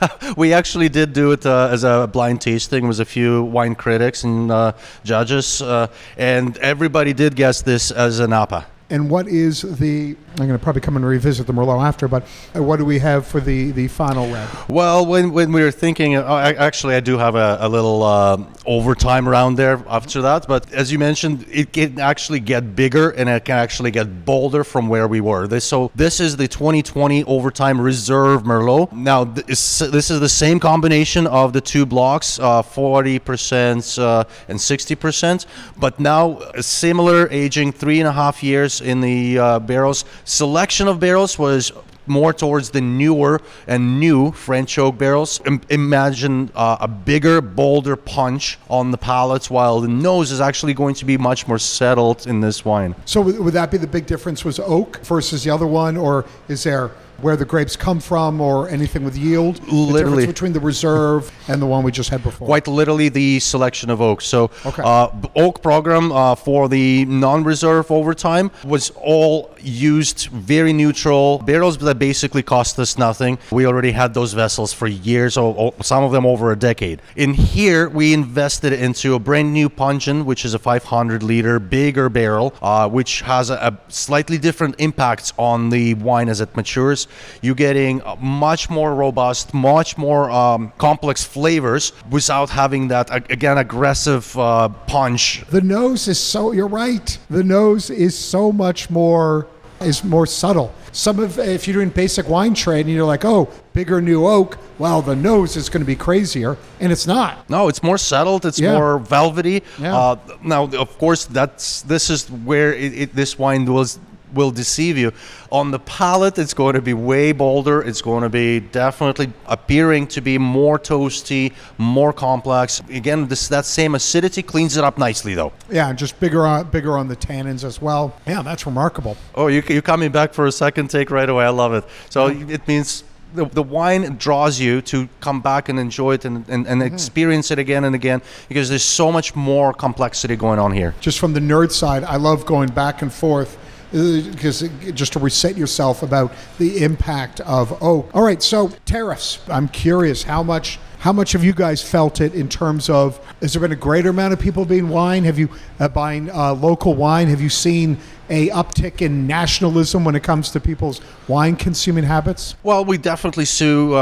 [SPEAKER 3] We actually did do it as a blind tasting with a few wine critics and judges, and everybody did guess this as a Napa.
[SPEAKER 2] And what is the, I'm going to probably come and revisit the Merlot after, but what do we have for the final red?
[SPEAKER 3] Well, when we were thinking, actually I do have a little overtime round there after that, but as you mentioned, it can actually get bigger and it can actually get bolder from where we were. So this is the 2020 Overtime Reserve Merlot. Now, this is the same combination of the two blocks, 40% and 60%, but now a similar aging, 3.5 years in the barrels. Selection of barrels was more towards the newer and new French oak barrels. Imagine a bigger, bolder punch on the palates, while the nose is actually going to be much more settled in this wine.
[SPEAKER 2] So would that be the big difference, was oak versus the other one, or is there where the grapes come from or anything with yield?
[SPEAKER 3] Literally.
[SPEAKER 2] The difference between the reserve and the one we just had before?
[SPEAKER 3] Quite literally the selection of oak. So
[SPEAKER 2] Okay.
[SPEAKER 3] oak program for the non-reserve overtime was all used very neutral barrels that basically cost us nothing. We already had those vessels for years, or some of them over a decade. In here, we invested into a brand new Puncheon, which is a 500-liter bigger barrel, which has a slightly different impact on the wine as it matures. You're getting much more robust, much more complex flavors without having that, again, aggressive punch.
[SPEAKER 2] The nose is so, you're right. The nose is so much more, is more subtle. Some of, if you're doing basic wine trade and you're like, oh, bigger new oak, well, the nose is going to be crazier, and it's not.
[SPEAKER 3] No, it's more settled. It's
[SPEAKER 2] Yeah.
[SPEAKER 3] more velvety.
[SPEAKER 2] Yeah.
[SPEAKER 3] Now, of course, this is where this wine will deceive you. On the palate, it's going to be way bolder. It's going to be definitely appearing to be more toasty, more complex. Again, that same acidity cleans it up nicely, though.
[SPEAKER 2] Yeah, and just bigger on the tannins as well. Yeah, that's remarkable.
[SPEAKER 3] Oh, you're coming back for a second take right away. I love it. So it means the wine draws you to come back and enjoy it and experience it again and again, because there's so much more complexity going on here.
[SPEAKER 2] Just from the nerd side, I love going back and forth, because just to reset yourself about the impact of oak. All right, so tariffs. I'm curious, how much have you guys felt it in terms of, has there been a greater amount of people being wine? Have you buying local wine? Have you seen a uptick in nationalism when it comes to people's wine consuming habits?
[SPEAKER 3] Well, we definitely see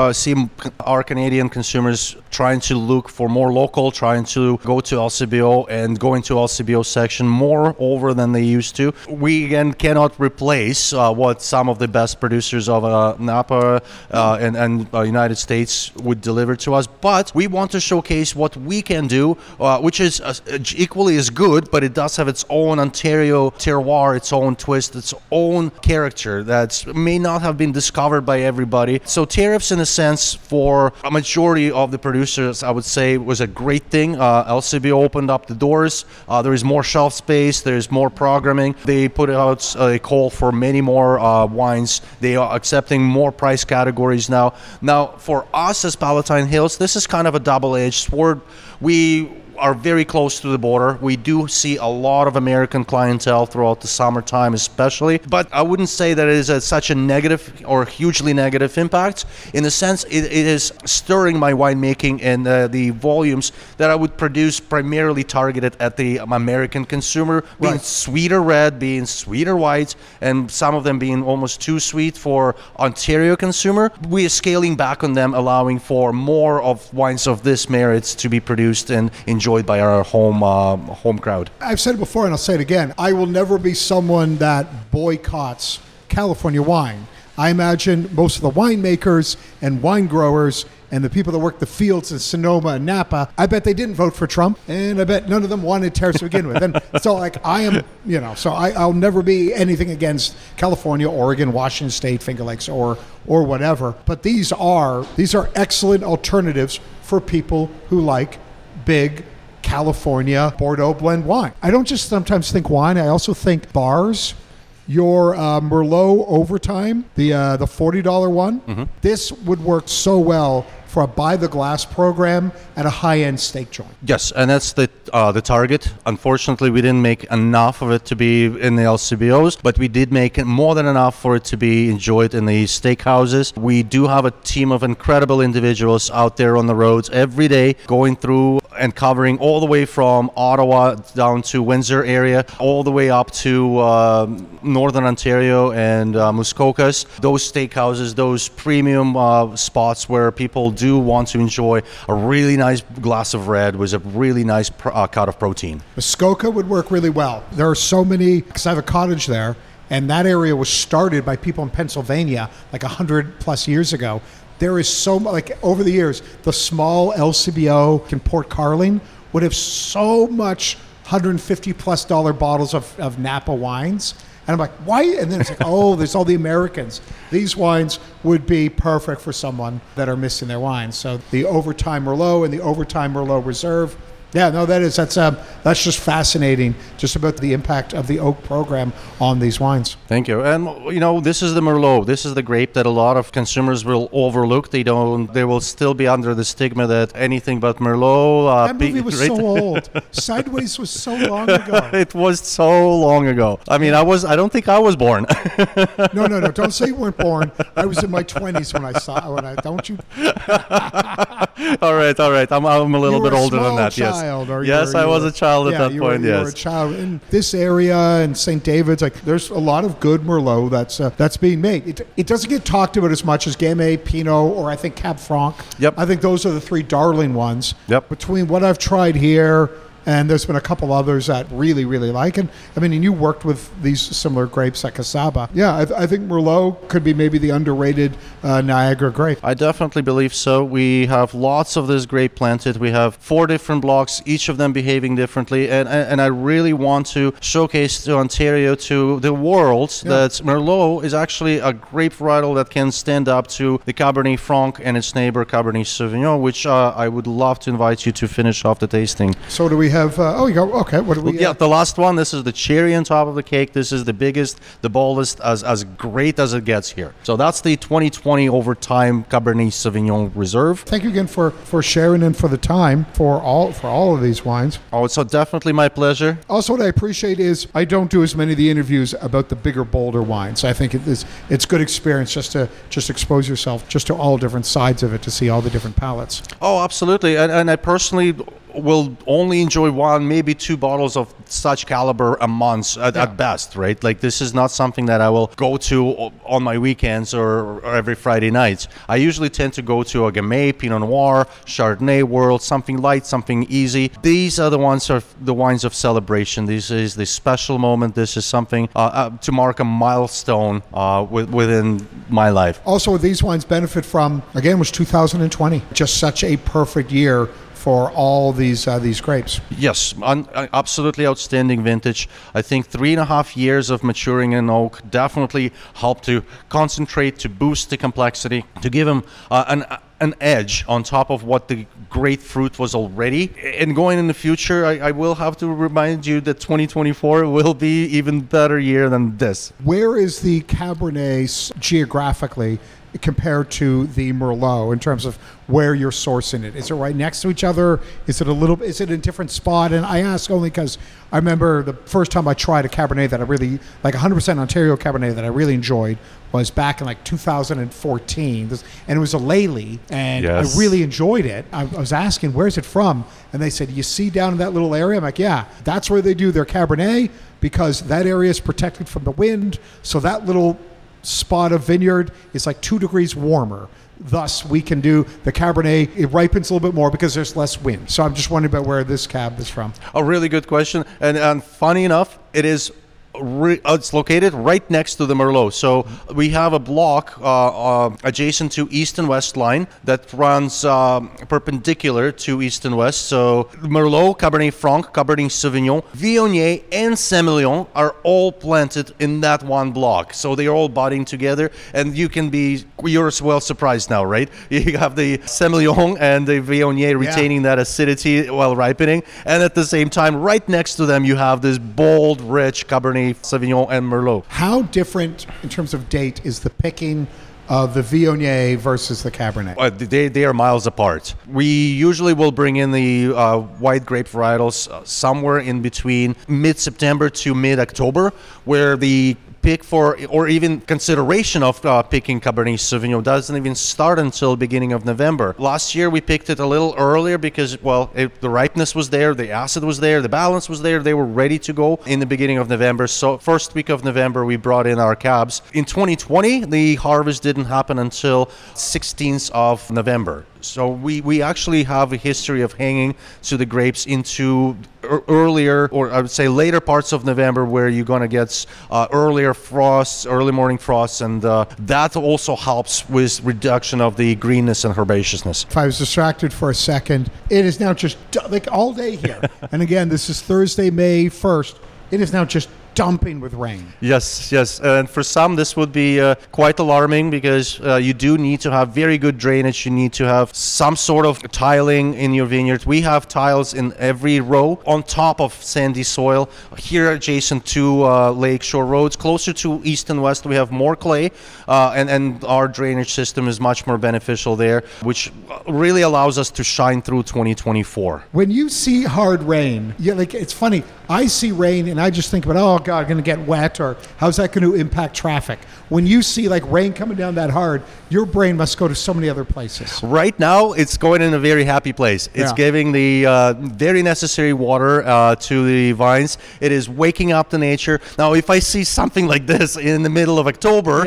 [SPEAKER 3] our Canadian consumers trying to look for more local, trying to go to LCBO and go into LCBO section more over than they used to. We, again, cannot replace what some of the best producers of Napa and United States would deliver to us, but we want to showcase what we can do, which is equally as good, but it does have its own Ontario terroir, its own twist, its own character that may not have been discovered by everybody. So tariffs, in a sense, for a majority of the producers, I would say, was a great thing. LCBO opened up the doors. There is more shelf space. There's more programming. They put out a call for many more wines. They are accepting more price categories now. Now, for us as Palatine Hills, this is kind of a double-edged sword. We are very close to the border. We do see a lot of American clientele throughout the summertime especially, but I wouldn't say that it is such a negative or hugely negative impact. In a sense, it is stirring my winemaking and the volumes that I would produce primarily targeted at the American consumer, being
[SPEAKER 2] Right.
[SPEAKER 3] sweeter red, being sweeter white, and some of them being almost too sweet for Ontario consumer. We are scaling back on them, allowing for more of wines of this merits to be produced and enjoyed by our home crowd.
[SPEAKER 2] I've said it before and I'll say it again. I will never be someone that boycotts California wine. I imagine most of the winemakers and wine growers and the people that work the fields in Sonoma and Napa, I bet they didn't vote for Trump, and I bet none of them wanted tariffs to begin with. And so, like, I am, so I'll never be anything against California, Oregon, Washington State, Finger Lakes, or whatever. But these are excellent alternatives for people who like big California Bordeaux blend wine. I don't just sometimes think wine, I also think bars. Your Merlot Overtime, the $40 one, this would work so well for a by-the-glass program at a high-end steak joint.
[SPEAKER 3] Yes, and that's the target. Unfortunately, we didn't make enough of it to be in the LCBOs, but we did make more than enough for it to be enjoyed in the steakhouses. We do have a team of incredible individuals out there on the roads every day, going through and covering all the way from Ottawa down to Windsor area, all the way up to Northern Ontario and Muskokas. Those steakhouses, those premium spots where people do want to enjoy a really nice glass of red with a really nice cut of protein.
[SPEAKER 2] Muskoka would work really well. There are so many, because I have a cottage there, and that area was started by people in Pennsylvania like 100 plus years ago. There is so much, like over the years, the small LCBO in Port Carling would have so much $150+ bottles of Napa wines. And I'm like, why? And then it's like, oh, there's all the Americans. These wines would be perfect for someone that are missing their wines. So the Overtime Merlot and the Overtime Merlot Reserve. Yeah, no, that's just fascinating, just about the impact of the oak program on these wines.
[SPEAKER 3] Thank you. And this is the Merlot. This is the grape that a lot of consumers will overlook. They will still be under the stigma that anything but Merlot.
[SPEAKER 2] That movie was so old. Sideways was so long ago.
[SPEAKER 3] It was so long ago. I mean, I don't think I was born.
[SPEAKER 2] No. Don't say you weren't born. I was in my 20s when I saw it. Don't you?
[SPEAKER 3] All right. I'm a little bit older than that. Yes. Yes, I was a child at that point.
[SPEAKER 2] You were a child in this area and St. David's. Like, there's a lot of good Merlot that's being made. It doesn't get talked about as much as Gamay, Pinot, or I think Cab Franc.
[SPEAKER 3] Yep.
[SPEAKER 2] I think those are the three darling ones.
[SPEAKER 3] Yep.
[SPEAKER 2] Between what I've tried here, and there's been a couple others that really, really like. And I mean, and you worked with these similar grapes at Casaba. Yeah, I think Merlot could be maybe the underrated Niagara grape.
[SPEAKER 3] I definitely believe so. We have lots of this grape planted. We have 4 different blocks, each of them behaving differently. And I really want to showcase to Ontario, to the world, that Merlot is actually a grape varietal that can stand up to the Cabernet Franc and its neighbor Cabernet Sauvignon, which I would love to invite you to finish off the tasting.
[SPEAKER 2] So do we have, okay, what do we
[SPEAKER 3] the last one, this is the cherry on top of the cake. This is the biggest, the boldest, as great as it gets here. So that's the 2020 Overtime Cabernet Sauvignon Reserve.
[SPEAKER 2] Thank you again for sharing and for the time for all of these wines.
[SPEAKER 3] Oh, it's definitely my pleasure.
[SPEAKER 2] Also, what I appreciate is I don't do as many of the interviews about the bigger, bolder wines. I think it's good experience just to expose yourself just to all different sides of it, to see all the different palates.
[SPEAKER 3] Oh, absolutely. And I personally will only enjoy 1, maybe 2 bottles of such caliber a month at best, right? Like, this is not something that I will go to on my weekends or every Friday night. I usually tend to go to a Gamay, Pinot Noir, Chardonnay world, something light, something easy. These are the wines of celebration. This is the special moment. This is something to mark a milestone within my life.
[SPEAKER 2] Also, these wines benefit from, again, was 2020. Just such a perfect year for all these grapes.
[SPEAKER 3] Yes, absolutely outstanding vintage. I think 3.5 years of maturing in oak definitely helped to concentrate, to boost the complexity, to give them an edge on top of what the great fruit was already. And going in the future, I will have to remind you that 2024 will be even better year than this.
[SPEAKER 2] Where is the Cabernet geographically compared to the Merlot in terms of where you're sourcing it? Is it right next to each other? Is it a different spot? And I ask only because I remember the first time I tried a Cabernet that I really, like 100% Ontario Cabernet that I really enjoyed, was back in like 2014. And it was a Lely, and yes, I really enjoyed it. I was asking, where's it from? And they said, you see down in that little area? I'm like, yeah, that's where they do their Cabernet, because that area is protected from the wind. So that little spot of vineyard is like 2 degrees warmer. Thus, we can do the Cabernet. It ripens a little bit more because there's less wind. So I'm just wondering about where this cab is from.
[SPEAKER 3] A really good question. And funny enough, it is it's located right next to the Merlot. So we have a block adjacent to East and West line that runs perpendicular to East and West. So Merlot, Cabernet Franc, Cabernet Sauvignon, Viognier, and Semillon are all planted in that one block. So they're all budding together, and you're well surprised now, right? You have the Semillon and the Viognier retaining that acidity while ripening, and at the same time, right next to them, you have this bold, rich Cabernet Sauvignon and Merlot.
[SPEAKER 2] How different in terms of date is the picking of the Viognier versus the Cabernet?
[SPEAKER 3] They are miles apart. We usually will bring in the white grape varietals somewhere in between mid-September to mid-October, where the pick for, or even consideration of picking Cabernet Sauvignon doesn't even start until beginning of November. Last year we picked it a little earlier because, the ripeness was there, the acid was there, the balance was there. They were ready to go in the beginning of November. So first week of November we brought in our cabs. In 2020, the harvest didn't happen until 16th of November. So we actually have a history of hanging to the grapes into earlier, or I would say later parts of November, where you're going to get earlier frosts, early morning frosts, and that also helps with reduction of the greenness and herbaceousness.
[SPEAKER 2] If I was distracted for a second, it is now just like all day here. And again, this is Thursday, May 1st. It is now just dumping with rain.
[SPEAKER 3] Yes. And for some, this would be quite alarming because you do need to have very good drainage. You need to have some sort of tiling in your vineyard. We have tiles in every row on top of sandy soil. Here adjacent to Lakeshore Roads, closer to east and west, we have more clay, and our drainage system is much more beneficial there, which really allows us to shine through 2024.
[SPEAKER 2] When you see hard rain, it's funny. I see rain and I just think about, oh God, going to get wet, or how's that going to impact traffic? When you see like rain coming down that hard, your brain must go to so many other places.
[SPEAKER 3] Right now, it's going in a very happy place. It's giving the very necessary water to the vines. It is waking up the nature. Now, if I see something like this in the middle of October,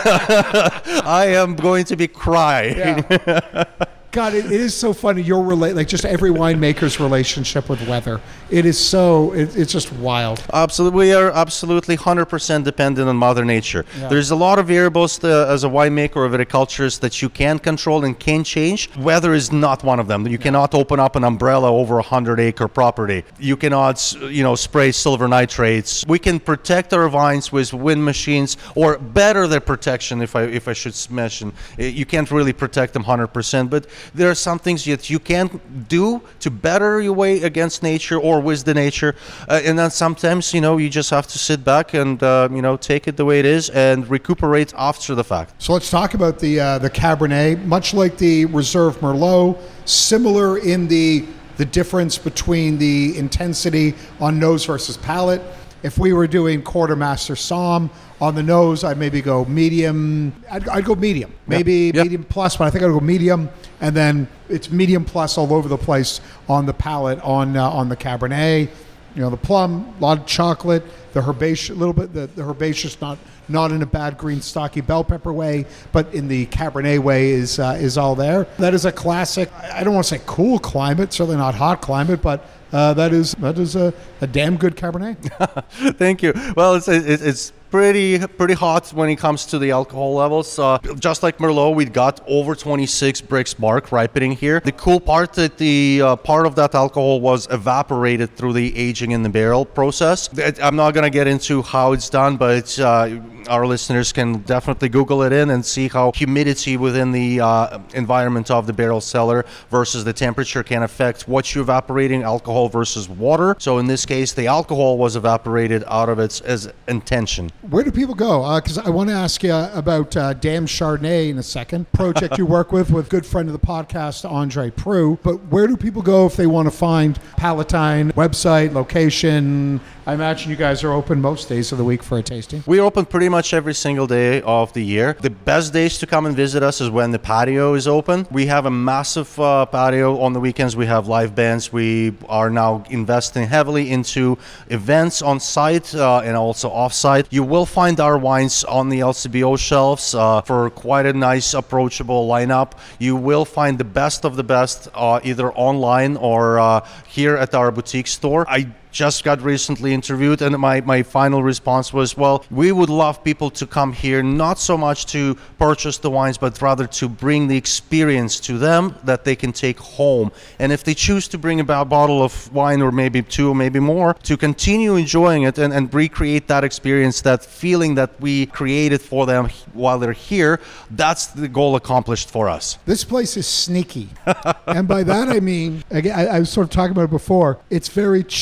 [SPEAKER 3] I am going to be crying.
[SPEAKER 2] Yeah. God, it is so funny. Just every winemaker's relationship with weather. It is so, it's just wild.
[SPEAKER 3] Absolutely. We are absolutely 100% dependent on Mother Nature. Yeah. There's a lot of variables as a winemaker or viticulturist that you can control and can change. Weather is not one of them. You cannot open up an umbrella over 100-acre property. You cannot, spray silver nitrates. We can protect our vines with wind machines, or better their protection, if I should mention. You can't really protect them 100%, but there are some things that you can do to better your way against nature or with the nature, and then sometimes you just have to sit back and take it the way it is and recuperate after the fact.
[SPEAKER 2] So let's talk about the Cabernet. Much like the Reserve Merlot, similar in the difference between the intensity on nose versus palate. If we were doing Quartermaster Somm on the nose, I'd maybe go medium. I'd go medium, maybe medium plus, but I think I'd go medium, and then it's medium plus all over the place on the palate on the Cabernet. The plum, a lot of chocolate, the herbaceous, a little bit the herbaceous, not in a bad green stocky bell pepper way, but in the Cabernet way is all there. That is a classic. I don't want to say cool climate, certainly not hot climate, but that is a damn good Cabernet.
[SPEAKER 3] Thank you. Well, it's pretty hot when it comes to the alcohol levels. Just like Merlot, we got over 26 Brix mark ripening here. The cool part that the part of that alcohol was evaporated through the aging in the barrel process. I'm not going to get into how it's done, but our listeners can definitely Google it in and see how humidity within the environment of the barrel cellar versus the temperature can affect what you're evaporating, alcohol versus water. So in this case, the alcohol was evaporated out of its as intention.
[SPEAKER 2] Where do people go? Because I want to ask you about Dam Chardonnay in a second. Project you work with good friend of the podcast, Andre Proulx. But where do people go if they want to find Palatine, website, location? I imagine you guys are open most days of the week for a tasting.
[SPEAKER 3] We're open pretty much every single day of the year. The best days to come and visit us is when the patio is open. We have a massive patio. On the weekends, we have live bands. We are now investing heavily into events on site and also off site. You will find our wines on the LCBO shelves for quite a nice, approachable lineup. You will find the best of the best either online or here at our boutique store. I just got recently interviewed, and my final response was, well, we would love people to come here, not so much to purchase the wines, but rather to bring the experience to them that they can take home. And if they choose to bring a bottle of wine, or maybe two, or maybe more, to continue enjoying it and recreate that experience, that feeling that we created for them while they're here, that's the goal accomplished for us.
[SPEAKER 2] This place is sneaky. And by that I mean, again, I was sort of talking about it before, it's very chill,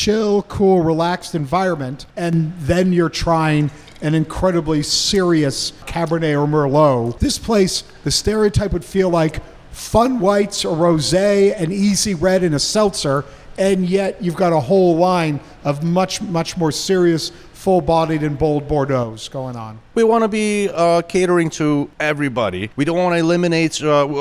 [SPEAKER 2] chill, cool, relaxed environment, and then you're trying an incredibly serious Cabernet or Merlot. This place, the stereotype would feel like fun whites, a rosé, an easy red, and a seltzer, and yet you've got a whole line of much, much more serious, full-bodied and bold Bordeaux's going on.
[SPEAKER 3] We want to be catering to everybody. We don't want to eliminate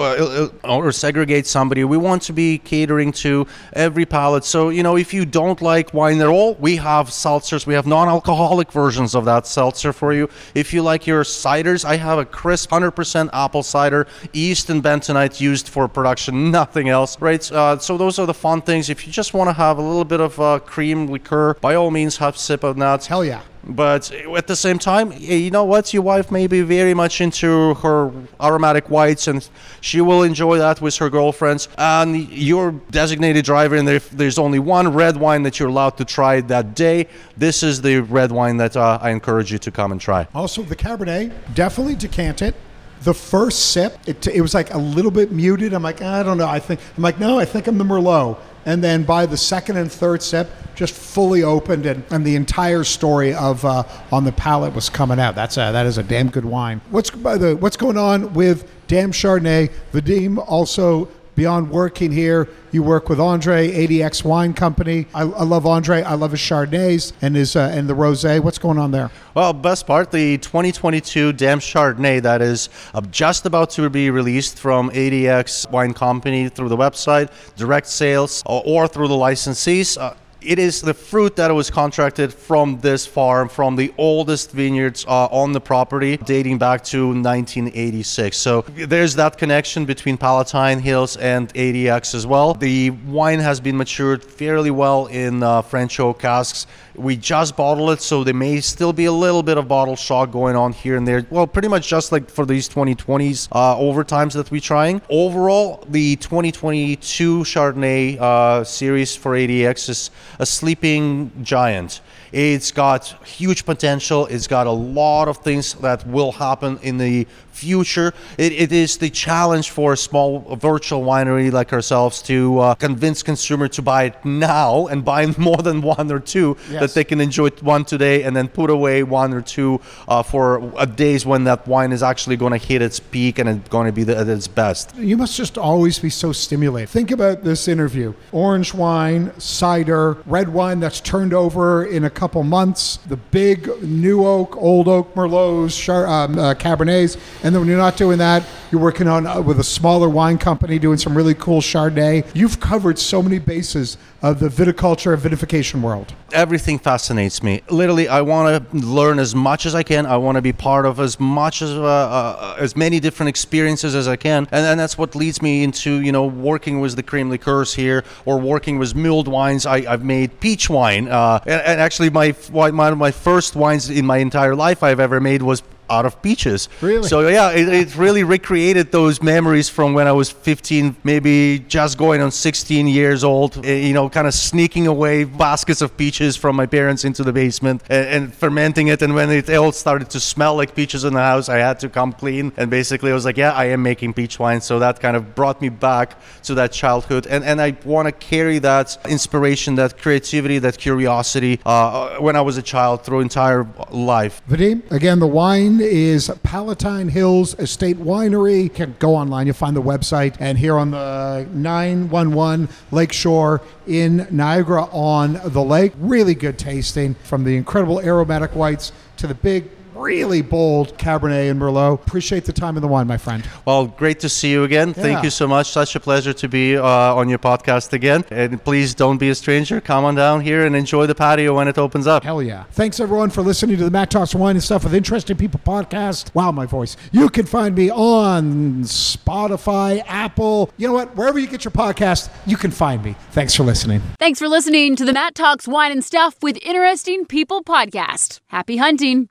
[SPEAKER 3] or segregate somebody. We want to be catering to every palate. So, if you don't like wine at all, we have seltzers. We have non-alcoholic versions of that seltzer for you. If you like your ciders, I have a crisp 100% apple cider, yeast and bentonite used for production, nothing else, right? So those are the fun things. If you just want to have a little bit of cream liqueur, by all means, have a sip of that.
[SPEAKER 2] Hell yeah.
[SPEAKER 3] But at the same time, you know what? Your wife may be very much into her aromatic whites, and she will enjoy that with her girlfriends. And you're designated driver, and if there's only one red wine that you're allowed to try that day, this is the red wine that I encourage you to come and try.
[SPEAKER 2] Also, the Cabernet, definitely decant it. The first sip, it was like a little bit muted. I'm like, I don't know. I think I'm the Merlot. And then by the second and third sip, just fully opened, and the entire story of on the palate was coming out. That is a damn good wine. What's going on with Dam Chardonnay? Vadim, also beyond working here, you work with Andre, ADX Wine Company. I love Andre. I love his Chardonnays and the rosé. What's going on there?
[SPEAKER 3] Well, best part, the 2022 Dam Chardonnay that is just about to be released from ADX Wine Company through the website, direct sales, or through the licensees. It is the fruit that was contracted from this farm, from the oldest vineyards on the property, dating back to 1986. So there's that connection between Palatine Hills and ADX as well. The wine has been matured fairly well in French oak casks. We just bottled it, so there may still be a little bit of bottle shock going on here and there. Well, pretty much just like for these 2020s overtimes that we're trying. Overall, the 2022 Chardonnay series for ADX is a sleeping giant. It's got huge potential. It's got a lot of things that will happen in the future. It is the challenge for a small virtual winery like ourselves to convince consumer to buy it now and buy more than one or two, that they can enjoy one today and then put away one or two for days when that wine is actually going to hit its peak and it's going to be at its best.
[SPEAKER 2] You must just always be so stimulated. Think about this interview. Orange wine, cider, red wine that's turned over in a couple months, the big new oak, old oak Merlots, Cabernets, and then when you're not doing that, you're working on with a smaller wine company doing some really cool Chardonnay. You've covered so many bases of the viticulture and vinification world.
[SPEAKER 3] Everything fascinates me. Literally, I want to learn as much as I can. I want to be part of as many different experiences as I can, and that's what leads me into working with the cream liqueurs here, or working with mulled wines. I've made peach wine, and actually one of my first wines in my entire life I've ever made was out of peaches.
[SPEAKER 2] Really?
[SPEAKER 3] So yeah, it really recreated those memories from when I was 15, maybe just going on 16 years old, kind of sneaking away baskets of peaches from my parents into the basement and fermenting it. And when it all started to smell like peaches in the house, I had to come clean. And basically I was like, yeah, I am making peach wine. So that kind of brought me back to that childhood. And I want to carry that inspiration, that creativity, that curiosity when I was a child through entire life.
[SPEAKER 2] Vadim, again, the wine is Palatine Hills Estate Winery. You can go online, you'll find the website. And here on the 911 Lakeshore in Niagara-on-the-Lake, really good tasting, from the incredible aromatic whites to the big, really bold Cabernet and Merlot. Appreciate the time in the wine, my friend.
[SPEAKER 3] Well, great to see you again.
[SPEAKER 2] Yeah.
[SPEAKER 3] Thank you so much. Such a pleasure to be on your podcast again. And please don't be a stranger. Come on down here and enjoy the patio when it opens up.
[SPEAKER 2] Hell yeah. Thanks, everyone, for listening to the Matt Talks Wine and Stuff with Interesting People podcast. Wow, my voice. You can find me on Spotify, Apple. You know what? Wherever you get your podcast, you can find me. Thanks for listening.
[SPEAKER 1] Thanks for listening to the Matt Talks Wine and Stuff with Interesting People podcast. Happy hunting.